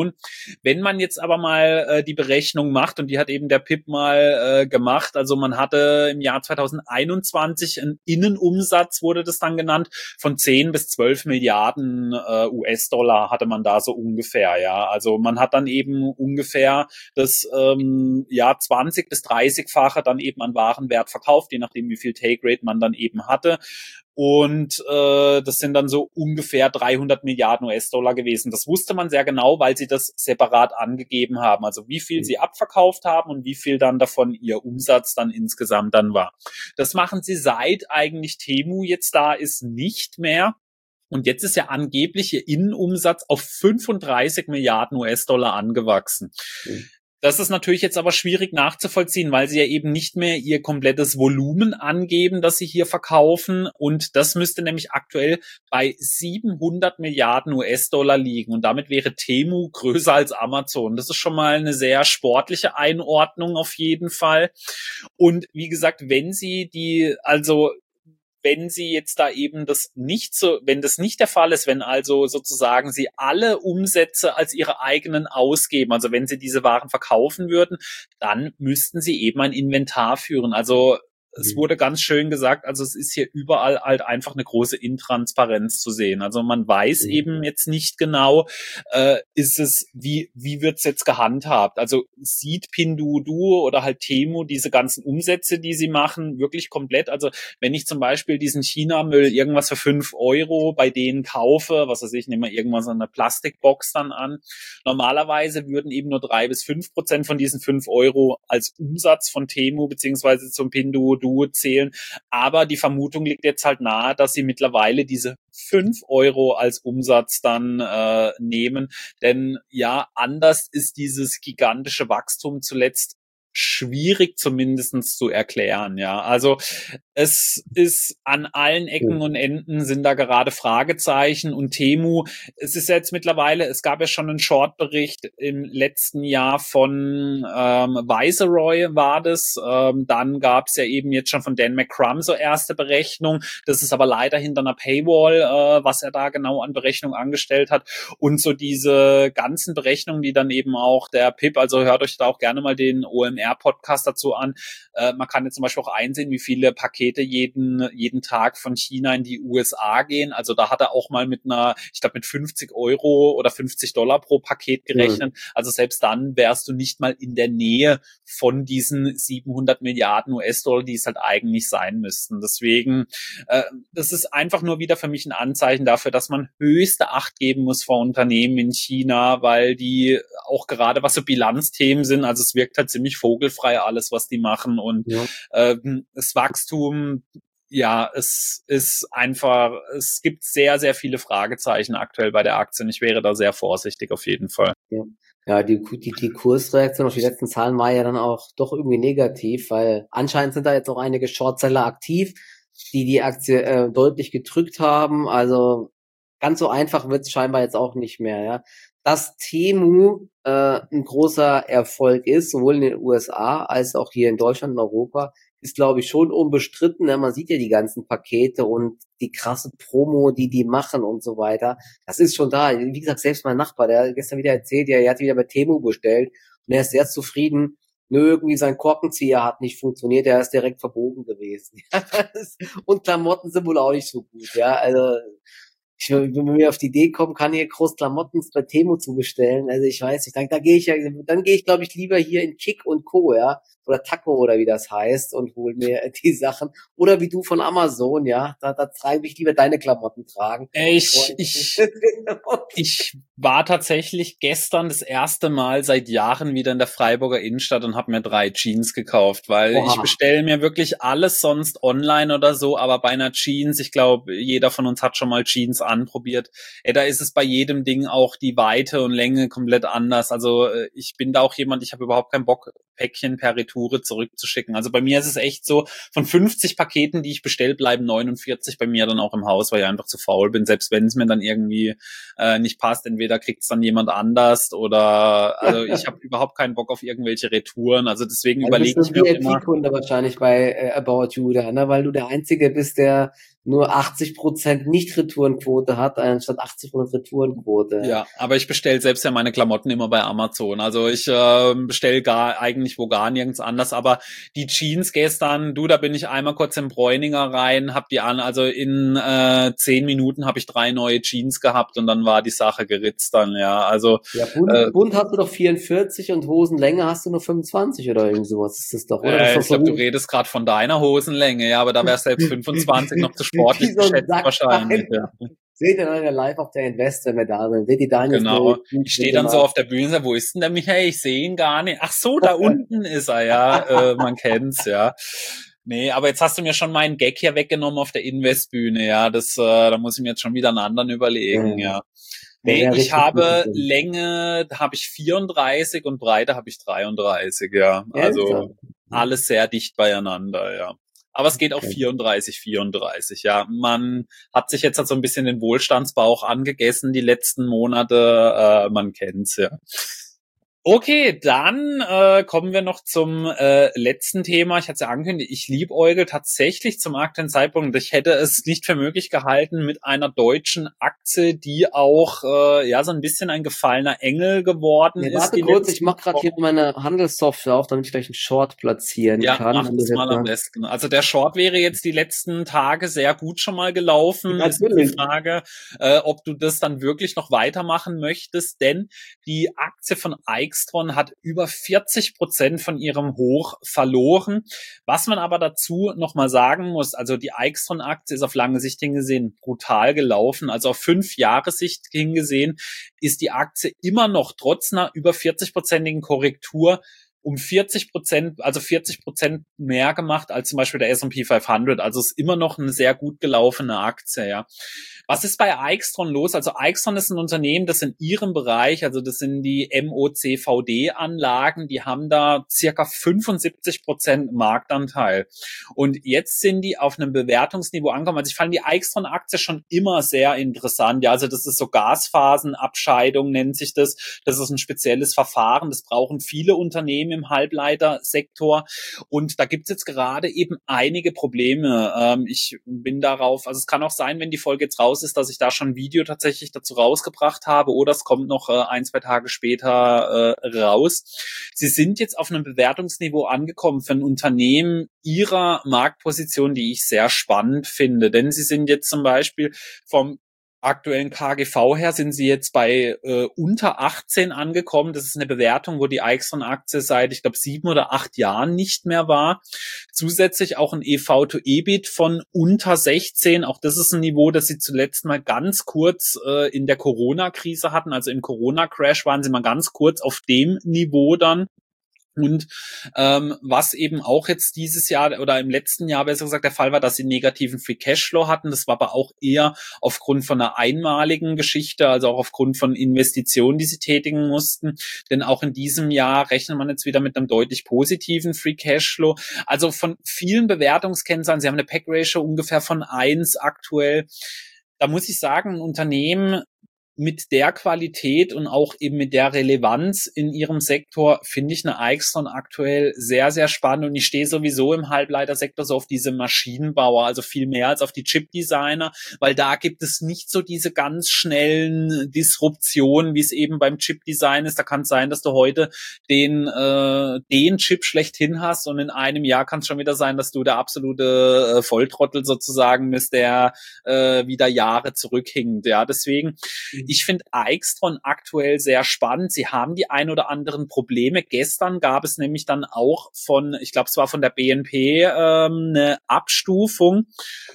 Wenn man jetzt aber mal äh, die Berechnung macht, und die hat eben der Pip mal äh, gemacht, also man hatte im Jahr zwanzig einundzwanzig einen Innenumsatz, wurde das dann genannt, von zehn bis zwölf Milliarden äh, U S-Dollar hatte man da so ungefähr, ja. Also man hat dann eben ungefähr das ähm, ja zwanzig bis dreißig-fache dann eben an Warenwert verkauft, je nachdem wie viel Take-Rate man dann eben hatte. Und äh, das sind dann so ungefähr dreihundert Milliarden U S-Dollar gewesen. Das wusste man sehr genau, weil sie das separat angegeben haben. Also wie viel sie abverkauft haben und wie viel dann davon ihr Umsatz dann insgesamt dann war. Das machen sie seit eigentlich Temu jetzt da ist nicht mehr. Und jetzt ist ja angeblich ihr Innenumsatz auf fünfunddreißig Milliarden U S-Dollar angewachsen. Mhm. Das ist natürlich jetzt aber schwierig nachzuvollziehen, weil sie ja eben nicht mehr ihr komplettes Volumen angeben, das sie hier verkaufen. Und das müsste nämlich aktuell bei siebenhundert Milliarden U S-Dollar liegen. Und damit wäre Temu größer als Amazon. Das ist schon mal eine sehr sportliche Einordnung auf jeden Fall. Und wie gesagt, wenn sie die, also wenn sie jetzt da eben das nicht so, wenn das nicht der Fall ist, wenn also sozusagen sie alle Umsätze als ihre eigenen ausgeben, also wenn sie diese Waren verkaufen würden, dann müssten sie eben ein Inventar führen. Also es wurde ganz schön gesagt, also es ist hier überall halt einfach eine große Intransparenz zu sehen. Also man weiß Mhm. eben jetzt nicht genau, äh, ist es, wie, wie wird's jetzt gehandhabt? Also sieht Pinduoduo oder halt Temu diese ganzen Umsätze, die sie machen, wirklich komplett? Also wenn ich zum Beispiel diesen China-Müll irgendwas für fünf Euro bei denen kaufe, was weiß ich, nehme mal irgendwas an eine Plastikbox dann an, normalerweise würden eben nur drei bis fünf Prozent von diesen fünf Euro als Umsatz von Temu beziehungsweise zum Pinduoduo zählen. Aber die Vermutung liegt jetzt halt nahe, dass sie mittlerweile diese fünf Euro als Umsatz dann äh, nehmen. Denn ja, anders ist dieses gigantische Wachstum zuletzt schwierig zumindestens zu erklären, ja. Also es ist an allen Ecken und Enden sind da gerade Fragezeichen und Temu, es ist jetzt mittlerweile, es gab ja schon einen Shortbericht im letzten Jahr von ähm, Viceroy war das, ähm, dann gab es ja eben jetzt schon von Dan McCrum so erste Berechnung, das ist aber leider hinter einer Paywall, äh, was er da genau an Berechnung angestellt hat und so diese ganzen Berechnungen, die dann eben auch der Pip, also hört euch da auch gerne mal den O M R-Podcast dazu an, äh, man kann jetzt zum Beispiel auch einsehen, wie viele Pakete jeden jeden Tag von China in die U S A gehen. Also da hat er auch mal mit einer, ich glaube mit fünfzig Euro oder fünfzig Dollar pro Paket gerechnet. Mhm. Also selbst dann wärst du nicht mal in der Nähe von diesen siebenhundert Milliarden U S-Dollar, die es halt eigentlich sein müssten. Deswegen, äh, das ist einfach nur wieder für mich ein Anzeichen dafür, dass man höchste Acht geben muss vor Unternehmen in China, weil die auch gerade was so Bilanzthemen sind, also es wirkt halt ziemlich vogelfrei alles, was die machen und ja. äh, das Wachstum ja, es ist einfach, es gibt sehr, sehr viele Fragezeichen aktuell bei der Aktie und ich wäre da sehr vorsichtig auf jeden Fall. Ja, ja die, die, die Kursreaktion auf die letzten Zahlen war ja dann auch doch irgendwie negativ, weil anscheinend sind da jetzt auch einige Shortseller aktiv, die die Aktie äh, deutlich gedrückt haben. Also ganz so einfach wird es scheinbar jetzt auch nicht mehr. Ja, dass Temu äh, ein großer Erfolg ist, sowohl in den U S A als auch hier in Deutschland und Europa, ist, glaube ich, schon unbestritten. Ne? Man sieht ja die ganzen Pakete und die krasse Promo, die die machen und so weiter. Das ist schon da. Wie gesagt, selbst mein Nachbar, der hat gestern wieder erzählt, der, der hat wieder bei Temu bestellt und er ist sehr zufrieden. Nö, irgendwie sein Korkenzieher hat nicht funktioniert, der ist direkt verbogen gewesen. Und Klamotten sind wohl auch nicht so gut. Ja, also ich, wenn man mir auf die Idee kommen kann, hier groß Klamotten bei Temu zu bestellen. Also ich weiß nicht, dann, da gehe ich ja, dann gehe ich, glaube ich, lieber hier in Kick und Co., ja, oder Taco oder wie das heißt und hol mir die Sachen. Oder wie du von Amazon, ja, da, da treibe ich lieber deine Klamotten tragen. Ich, ich, ich war tatsächlich gestern das erste Mal seit Jahren wieder in der Freiburger Innenstadt und habe mir drei Jeans gekauft, weil Oha. ich bestelle mir wirklich alles sonst online oder so, aber bei einer Jeans, ich glaube, jeder von uns hat schon mal Jeans anprobiert. Ey, da ist es bei jedem Ding auch die Weite und Länge komplett anders. Also ich bin da auch jemand, ich habe überhaupt keinen Bock, Päckchen per Retoure zurückzuschicken. Also bei mir ist es echt so, von fünfzig Paketen, die ich bestelle, bleiben neunundvierzig bei mir dann auch im Haus, weil ich einfach zu faul bin, selbst wenn es mir dann irgendwie äh, nicht passt. Entweder kriegt es dann jemand anders oder, also ich habe überhaupt keinen Bock auf irgendwelche Retouren. Also deswegen also überlege ich mir auch immer. Kunde wahrscheinlich bei äh, About You da, ne? Weil du der Einzige bist, der nur achtzig Prozent Nicht-Retourenquote hat, anstatt achtzig Prozent Retourenquote. Ja, aber ich bestelle selbst ja meine Klamotten immer bei Amazon. Also ich äh, bestelle gar eigentlich wo gar nirgends anders. Aber die Jeans gestern, du, da bin ich einmal kurz im Bräuninger rein, hab die an. Also in äh, zehn Minuten habe ich drei neue Jeans gehabt und dann war die Sache geritzt dann, ja. Also ja, bunt, äh, bunt hast du doch vierundvierzig und Hosenlänge hast du nur fünfundzwanzig oder irgend sowas ist das doch, oder? Äh, das ich glaube, du redest gerade von deiner Hosenlänge, ja, aber da wäre selbst fünfundzwanzig noch zu sportlich geschätzt wahrscheinlich. Ja. Seht ihr dann ja live auf der Invest, wenn wir da sind. Seht ihr Daniel? Genau. Ich stehe dann so auf der Bühne und sage, wo ist denn der Michael? Ich sehe ihn gar nicht. Ach so, da unten ist er, ja. Äh, man kennt's, ja. Nee, aber jetzt hast du mir schon meinen Gag hier weggenommen auf der Investbühne, ja. Das, äh, da muss ich mir jetzt schon wieder einen anderen überlegen, mhm. ja. Nee, ja, ich habe Länge, habe ich vierunddreißig und Breite habe ich dreiunddreißig, ja. Also alles sehr dicht beieinander, ja. Aber es geht auf vierunddreißig, vierunddreißig, ja. Man hat sich jetzt halt so ein bisschen den Wohlstandsbauch angegessen die letzten Monate, äh, man kennt's, ja. Okay, dann äh, kommen wir noch zum äh, letzten Thema. Ich hatte es ja angekündigt, ich liebäugel tatsächlich zum aktuellen Zeitpunkt. Ich hätte es nicht für möglich gehalten mit einer deutschen Aktie, die auch äh, ja so ein bisschen ein gefallener Engel geworden ja, ist. Warte kurz, ich mache gerade hier meine Handelssoftware auf, damit ich gleich einen Short platzieren ja, kann. Ja, mach das mal am besten. Also der Short wäre jetzt die letzten Tage sehr gut schon mal gelaufen. Ja, ist die Frage, äh, ob du das dann wirklich noch weitermachen möchtest, denn die Aktie von Eichstron hat über vierzig Prozent von ihrem Hoch verloren. Was man aber dazu nochmal sagen muss, also die Eichstron-Aktie ist auf lange Sicht hingesehen brutal gelaufen. Also auf fünf Jahre Sicht hingesehen ist die Aktie immer noch trotz einer über vierzig-prozentigen Korrektur um vierzig Prozent, also vierzig Prozent mehr gemacht als zum Beispiel der S und P fünfhundert. Also es ist immer noch eine sehr gut gelaufene Aktie, ja. Was ist bei Aixtron los? Also Aixtron ist ein Unternehmen, das in ihrem Bereich, also das sind die M O C V D-Anlagen, die haben da circa fünfundsiebzig Prozent Marktanteil. Und jetzt sind die auf einem Bewertungsniveau angekommen. Also ich fand die Aixtron-Aktie schon immer sehr interessant. Ja, also das ist so Gasphasenabscheidung, nennt sich das. Das ist ein spezielles Verfahren. Das brauchen viele Unternehmen im Halbleitersektor. Und da gibt's jetzt gerade eben einige Probleme. Ähm, ich bin darauf, also es kann auch sein, wenn die Folge jetzt raus ist, dass ich da schon ein Video tatsächlich dazu rausgebracht habe oder es kommt noch äh, ein, zwei Tage später äh, raus. Sie sind jetzt auf einem Bewertungsniveau angekommen für ein Unternehmen ihrer Marktposition, die ich sehr spannend finde, denn sie sind jetzt zum Beispiel vom aktuellen K G V her sind sie jetzt bei äh, unter achtzehn angekommen. Das ist eine Bewertung, wo die Aixtron-Aktie seit, ich glaube, sieben oder acht Jahren nicht mehr war. Zusätzlich auch ein E V to E B I T von unter sechzehn. Auch das ist ein Niveau, das sie zuletzt mal ganz kurz äh, in der Corona-Krise hatten. Also im Corona-Crash waren sie mal ganz kurz auf dem Niveau dann. Und ähm, was eben auch jetzt dieses Jahr oder im letzten Jahr besser gesagt der Fall war, dass sie negativen Free Cashflow hatten. Das war aber auch eher aufgrund von einer einmaligen Geschichte, also auch aufgrund von Investitionen, die sie tätigen mussten. Denn auch in diesem Jahr rechnet man jetzt wieder mit einem deutlich positiven Free Cashflow. Also von vielen Bewertungskennzahlen, sie haben eine P E G-Ratio ungefähr von eins aktuell. Da muss ich sagen, ein Unternehmen mit der Qualität und auch eben mit der Relevanz in ihrem Sektor finde ich eine Aixtron aktuell sehr, sehr spannend und ich stehe sowieso im Halbleitersektor so auf diese Maschinenbauer, also viel mehr als auf die Chipdesigner, weil da gibt es nicht so diese ganz schnellen Disruptionen, wie es eben beim Chipdesign ist. Da kann es sein, dass du heute den äh, den Chip schlechthin hast und in einem Jahr kann es schon wieder sein, dass du der absolute äh, Volltrottel sozusagen bist, der äh, wieder Jahre zurückhinkt. Ja, deswegen ich finde Aixtron aktuell sehr spannend. Sie haben die ein oder anderen Probleme. Gestern gab es nämlich dann auch von, ich glaube, es war von der B N P ähm, eine Abstufung.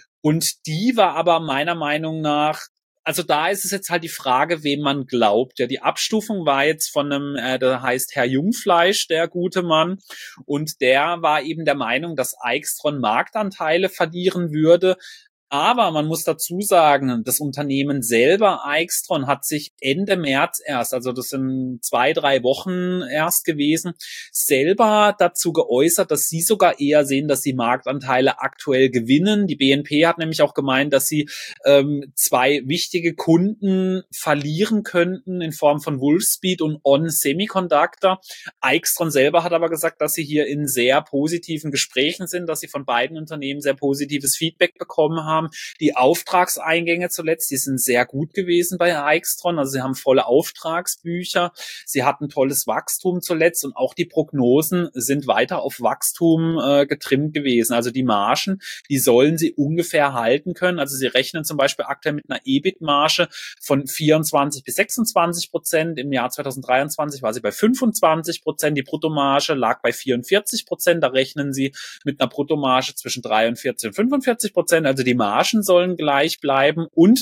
Und die war aber meiner Meinung nach, also da ist es jetzt halt die Frage, wem man glaubt. Ja, die Abstufung war jetzt von einem, äh, der heißt Herr Jungfleisch, der gute Mann. Und der war eben der Meinung, dass Aixtron Marktanteile verlieren würde. Aber man muss dazu sagen, das Unternehmen selber, Aixtron, hat sich Ende März erst, also das sind zwei, drei Wochen erst gewesen, selber dazu geäußert, dass sie sogar eher sehen, dass sie Marktanteile aktuell gewinnen. Die B N P hat nämlich auch gemeint, dass sie ähm, zwei wichtige Kunden verlieren könnten in Form von Wolfspeed und On Semiconductor. Aixtron selber hat aber gesagt, dass sie hier in sehr positiven Gesprächen sind, dass sie von beiden Unternehmen sehr positives Feedback bekommen haben. Die Auftragseingänge zuletzt, die sind sehr gut gewesen bei Aixtron, also sie haben volle Auftragsbücher, sie hatten tolles Wachstum zuletzt und auch die Prognosen sind weiter auf Wachstum äh, getrimmt gewesen. Also die Margen, die sollen sie ungefähr halten können. Also sie rechnen zum Beispiel aktuell mit einer E B I T-Marge von vierundzwanzig bis sechsundzwanzig Prozent. Im Jahr zweitausenddreiundzwanzig war sie bei fünfundzwanzig Prozent. Die Bruttomarge lag bei vierundvierzig Prozent. Da rechnen sie mit einer Bruttomarge zwischen dreiundvierzig und fünfundvierzig Prozent. Also die Margen sollen gleich bleiben und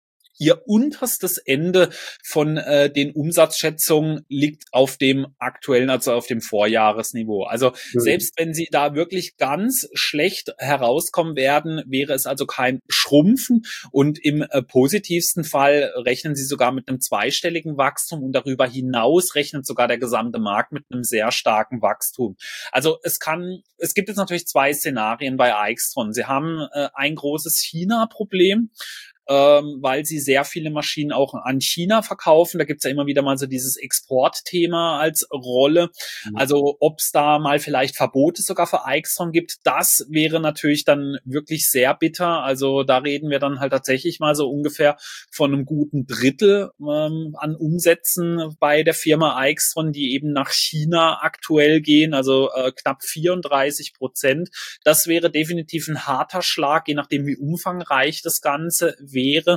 ihr unterstes Ende von äh, den Umsatzschätzungen liegt auf dem aktuellen, also auf dem Vorjahresniveau. Also mhm. selbst wenn sie da wirklich ganz schlecht herauskommen werden, wäre es also kein Schrumpfen und im äh, positivsten Fall rechnen sie sogar mit einem zweistelligen Wachstum und darüber hinaus rechnet sogar der gesamte Markt mit einem sehr starken Wachstum. Also es kann, es gibt jetzt natürlich zwei Szenarien bei Aixtron. Sie haben äh, ein großes China-Problem, Ähm, weil sie sehr viele Maschinen auch an China verkaufen. Da gibt's ja immer wieder mal so dieses Exportthema als Rolle. Mhm. Also ob es da mal vielleicht Verbote sogar für Aixtron gibt, das wäre natürlich dann wirklich sehr bitter. Also da reden wir dann halt tatsächlich mal so ungefähr von einem guten Drittel ähm, an Umsätzen bei der Firma Aixtron, die eben nach China aktuell gehen, also äh, knapp vierunddreißig Prozent. Das wäre definitiv ein harter Schlag, je nachdem wie umfangreich das Ganze wäre.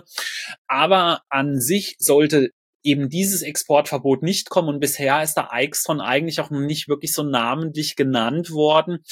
Aber an sich sollte eben dieses Exportverbot nicht kommen und bisher ist da Aixtron eigentlich auch noch nicht wirklich so namentlich genannt worden.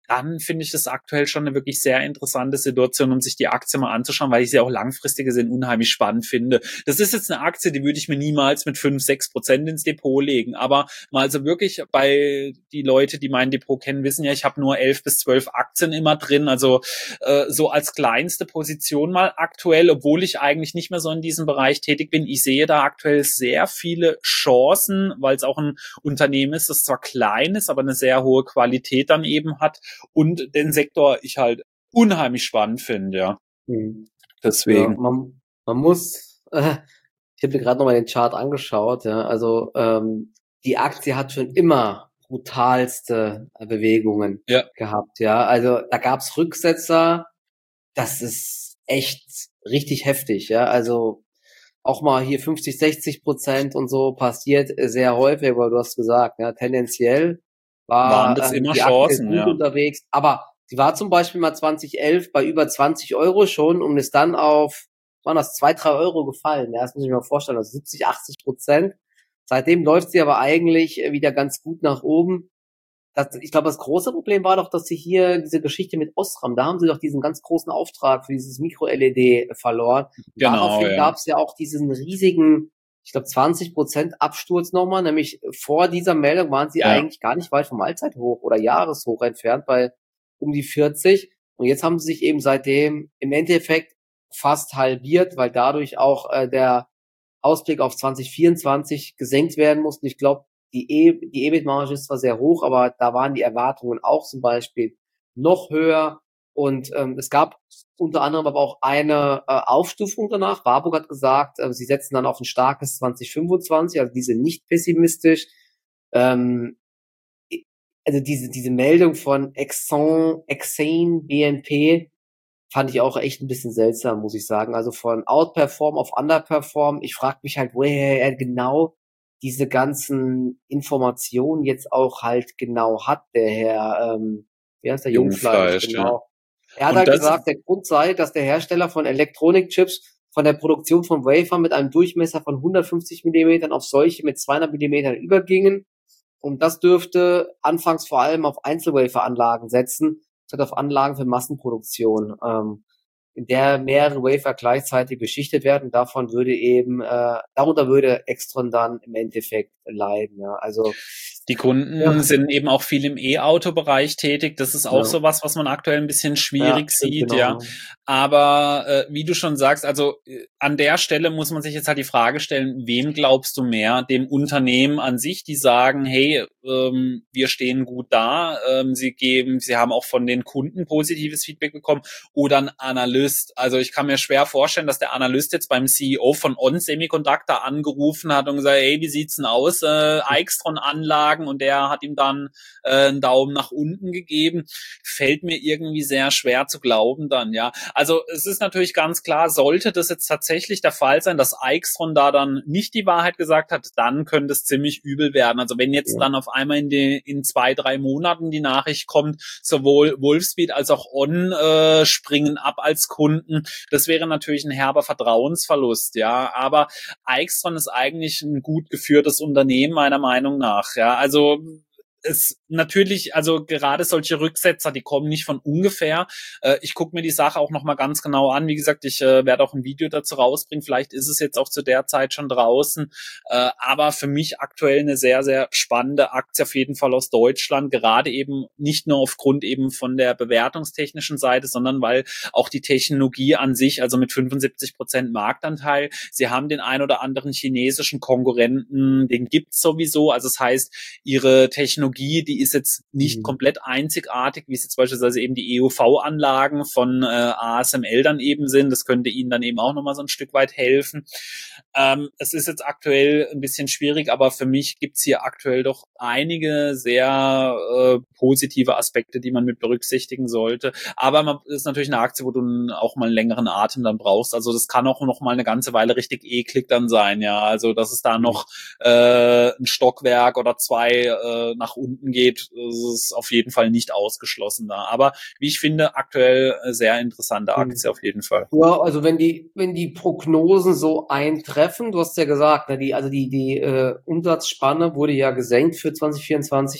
dann finde ich das aktuell schon eine wirklich sehr interessante Situation, um sich die Aktie mal anzuschauen, weil ich sie auch langfristig gesehen unheimlich spannend finde. Das ist jetzt eine Aktie, die würde ich mir niemals mit fünf, sechs Prozent ins Depot legen, aber mal so wirklich bei die Leute, die mein Depot kennen, wissen ja, ich habe nur elf bis zwölf Aktien immer drin, also äh, so als kleinste Position mal aktuell, obwohl ich eigentlich nicht mehr so in diesem Bereich tätig bin. Ich sehe da aktuell sehr viele Chancen, weil es auch ein Unternehmen ist, das zwar klein ist, aber eine sehr hohe Qualität dann eben hat und den Sektor ich halt unheimlich spannend finde, ja. Mhm. Deswegen. Ja, man, man muss, äh, ich habe mir gerade nochmal den Chart angeschaut, ja, also ähm, die Aktie hat schon immer brutalste Bewegungen ja. gehabt, ja, also da gab's Rücksetzer, das ist echt richtig heftig, ja, also auch mal hier fünfzig, sechzig Prozent und so passiert sehr häufig, aber du hast gesagt, ja, tendenziell Waren war das ähm, immer die Aktie Chancen, gut ja. unterwegs, aber sie war zum Beispiel mal zwanzig elf bei über zwanzig Euro schon und ist dann auf, waren das zwei, drei Euro gefallen, ja, das muss ich mir mal vorstellen, also siebzig, achtzig Prozent. Seitdem läuft sie aber eigentlich wieder ganz gut nach oben. Das, ich glaube, das große Problem war doch, dass sie hier diese Geschichte mit Osram, da haben sie doch diesen ganz großen Auftrag für dieses Micro-L E D verloren. Genau, Daraufhin ja. gab es ja auch diesen riesigen, ich glaube, zwanzig Prozent Absturz nochmal, nämlich vor dieser Meldung waren sie Ja. eigentlich gar nicht weit vom Allzeithoch oder Jahreshoch entfernt, bei um die vierzig. Und jetzt haben sie sich eben seitdem im Endeffekt fast halbiert, weil dadurch auch äh, der Ausblick auf zwanzig vierundzwanzig gesenkt werden muss. Und ich glaube, die, e die E B I T-Marge ist zwar sehr hoch, aber da waren die Erwartungen auch zum Beispiel noch höher. Und ähm, es gab unter anderem aber auch eine äh, Aufstufung danach. Warburg hat gesagt, äh, sie setzen dann auf ein starkes zwanzig fünfundzwanzig, also diese nicht pessimistisch. Ähm, also diese diese Meldung von Exxon, Exane B N P fand ich auch echt ein bisschen seltsam, muss ich sagen. Also von Outperform auf Underperform. Ich frage mich halt, woher er genau diese ganzen Informationen jetzt auch halt genau hat, der Herr, ähm, wie heißt der, Jungfleisch, Jungfleisch, genau. ja. Er hat Und halt das gesagt, der Grund sei, dass der Hersteller von Elektronikchips von der Produktion von Wafer mit einem Durchmesser von hundertfünfzig Millimetern auf solche mit zweihundert Millimetern übergingen. Und das dürfte anfangs vor allem auf Einzelwafer-Anlagen setzen, statt auf Anlagen für Massenproduktion, ähm, in der mehrere Wafer gleichzeitig beschichtet werden. Davon würde eben, äh, darunter würde Extron dann im Endeffekt leiden. Ja. Also die Kunden ja. sind eben auch viel im E-Auto-Bereich tätig. Das ist auch Ja. so was, was man aktuell ein bisschen schwierig Ja, sieht, genau. ja. Aber äh, wie du schon sagst, also äh, an der Stelle muss man sich jetzt halt die Frage stellen, wem glaubst du mehr? Dem Unternehmen an sich, die sagen, hey, ähm, wir stehen gut da, ähm, sie geben, sie haben auch von den Kunden positives Feedback bekommen, oder ein Analyst. Also ich kann mir schwer vorstellen, dass der Analyst jetzt beim C E O von On Semiconductor angerufen hat und gesagt, hey, wie sieht's denn aus, äh, Aixtron-Anlagen, und der hat ihm dann äh, einen Daumen nach unten gegeben. Fällt mir irgendwie sehr schwer zu glauben dann, ja. Also es ist natürlich ganz klar, sollte das jetzt tatsächlich der Fall sein, dass Aixtron da dann nicht die Wahrheit gesagt hat, dann könnte es ziemlich übel werden. Also wenn jetzt Ja. dann auf einmal in, die, in zwei, drei Monaten die Nachricht kommt, sowohl Wolfspeed als auch On äh, springen ab als Kunden, das wäre natürlich ein herber Vertrauensverlust, ja. Aber Aixtron ist eigentlich ein gut geführtes Unternehmen, meiner Meinung nach, ja. Also es natürlich, also gerade solche Rücksetzer, die kommen nicht von ungefähr. Äh, ich gucke mir die Sache auch nochmal ganz genau an. Wie gesagt, ich äh, werde auch ein Video dazu rausbringen. Vielleicht ist es jetzt auch zu der Zeit schon draußen. Äh, aber für mich aktuell eine sehr, sehr spannende Aktie, auf jeden Fall aus Deutschland. Gerade eben nicht nur aufgrund eben von der bewertungstechnischen Seite, sondern weil auch die Technologie an sich, also mit fünfundsiebzig Prozent Marktanteil, sie haben den ein oder anderen chinesischen Konkurrenten, den gibt's sowieso. Also das heißt, ihre Technologie, die ist jetzt nicht mhm. komplett einzigartig, wie es jetzt beispielsweise eben die E U V-Anlagen von äh, A S M L dann eben sind. Das könnte ihnen dann eben auch nochmal so ein Stück weit helfen. Ähm, es ist jetzt aktuell ein bisschen schwierig, aber für mich gibt's hier aktuell doch einige sehr äh, positive Aspekte, die man mit berücksichtigen sollte. Aber man ist natürlich eine Aktie, wo du auch mal einen längeren Atem dann brauchst. Also das kann auch noch mal eine ganze Weile richtig eklig dann sein, ja. Also dass es da noch äh, ein Stockwerk oder zwei äh, nach unten geht, ist auf jeden Fall nicht ausgeschlossen da. Aber wie ich finde, aktuell sehr interessante Aktie auf jeden Fall. Ja, also wenn die wenn die Prognosen so eintreffen, du hast ja gesagt, ne, die also die die äh, Umsatzspanne wurde ja gesenkt für zwanzig vierundzwanzig.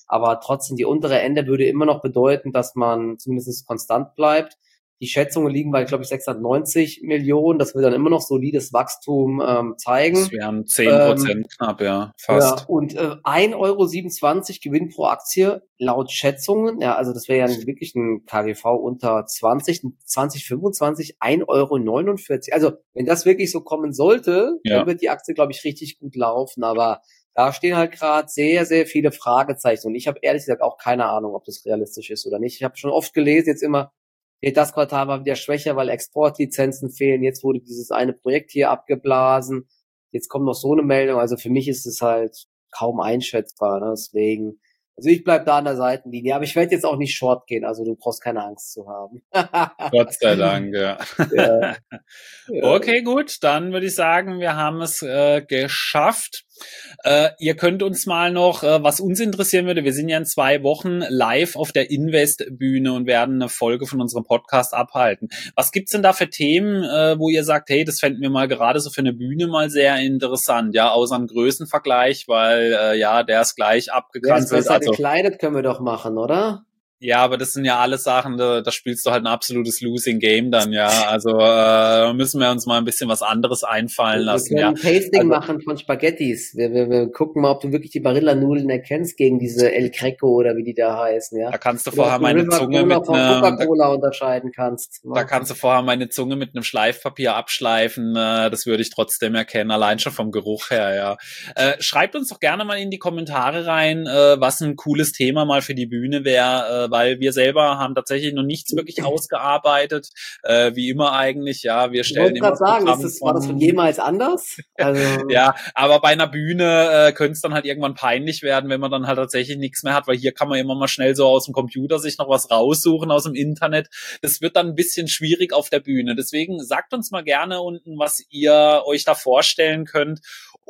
aber trotzdem die untere Ende würde immer noch bedeuten, dass man zumindest konstant bleibt. Die Schätzungen liegen bei, glaube ich, sechshundertneunzig Millionen. Das wird dann immer noch solides Wachstum ähm, zeigen. Das wären zehn Prozent ähm, knapp, ja, fast. Ja, und äh, ein Euro siebenundzwanzig Gewinn pro Aktie laut Schätzungen. Ja, also das wäre ja wirklich ein K G V unter zwanzig, zwanzig fünfundzwanzig, ein Euro neunundvierzig. Also wenn das wirklich so kommen sollte, ja, dann wird die Aktie, glaube ich, richtig gut laufen. Aber da stehen halt gerade sehr, sehr viele Fragezeichen. Und ich habe ehrlich gesagt auch keine Ahnung, ob das realistisch ist oder nicht. Ich habe schon oft gelesen, jetzt immer, das Quartal war wieder schwächer, weil Exportlizenzen fehlen. Jetzt wurde dieses eine Projekt hier abgeblasen. Jetzt kommt noch so eine Meldung. Also für mich ist es halt kaum einschätzbar. Ne? Deswegen, also ich bleib da an der Seitenlinie. Aber ich werde jetzt auch nicht short gehen. Also du brauchst keine Angst zu haben. Gott sei Dank, ja. Ja. Ja. Okay, gut. Dann würde ich sagen, wir haben es äh, geschafft. Äh, ihr könnt uns mal noch, äh, was uns interessieren würde, wir sind ja in zwei Wochen live auf der Invest-Bühne und werden eine Folge von unserem Podcast abhalten. Was gibt's denn da für Themen, äh, wo ihr sagt, hey, das fänden wir mal gerade so für eine Bühne mal sehr interessant, ja, außer einem Größenvergleich, weil, äh, ja, der ist gleich abgegrenzt. Ja, das besser also, gekleidet können wir doch machen, oder? Ja, aber das sind ja alles Sachen, da, da spielst du halt ein absolutes Losing Game dann, ja. Also äh, müssen wir uns mal ein bisschen was anderes einfallen lassen. Wir können ja. ein Tasting also, machen von Spaghettis. Wir, wir, wir gucken mal, ob du wirklich die Barilla-Nudeln erkennst gegen diese El Greco oder wie die da heißen, ja. Da kannst du vorher meine River Zunge Cola mit einem Coca-Cola unterscheiden kannst. Da kannst du vorher meine Zunge mit einem Schleifpapier abschleifen. Äh, das würde ich trotzdem erkennen, allein schon vom Geruch her, ja. Äh, schreibt uns doch gerne mal in die Kommentare rein, äh, was ein cooles Thema mal für die Bühne wäre, äh, weil wir selber haben tatsächlich noch nichts wirklich ausgearbeitet, äh, wie immer eigentlich, ja, wir stellen immer sagen, ist das, war das von jemals anders? Also ja, aber bei einer Bühne äh, könnte es dann halt irgendwann peinlich werden, wenn man dann halt tatsächlich nichts mehr hat, weil hier kann man immer mal schnell so aus dem Computer sich noch was raussuchen aus dem Internet. Das wird dann ein bisschen schwierig auf der Bühne. Deswegen sagt uns mal gerne unten, was ihr euch da vorstellen könnt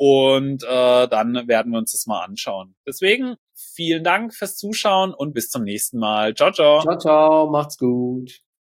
und äh, dann werden wir uns das mal anschauen. Deswegen vielen Dank fürs Zuschauen und bis zum nächsten Mal. Ciao, ciao. Ciao, ciao. Macht's gut.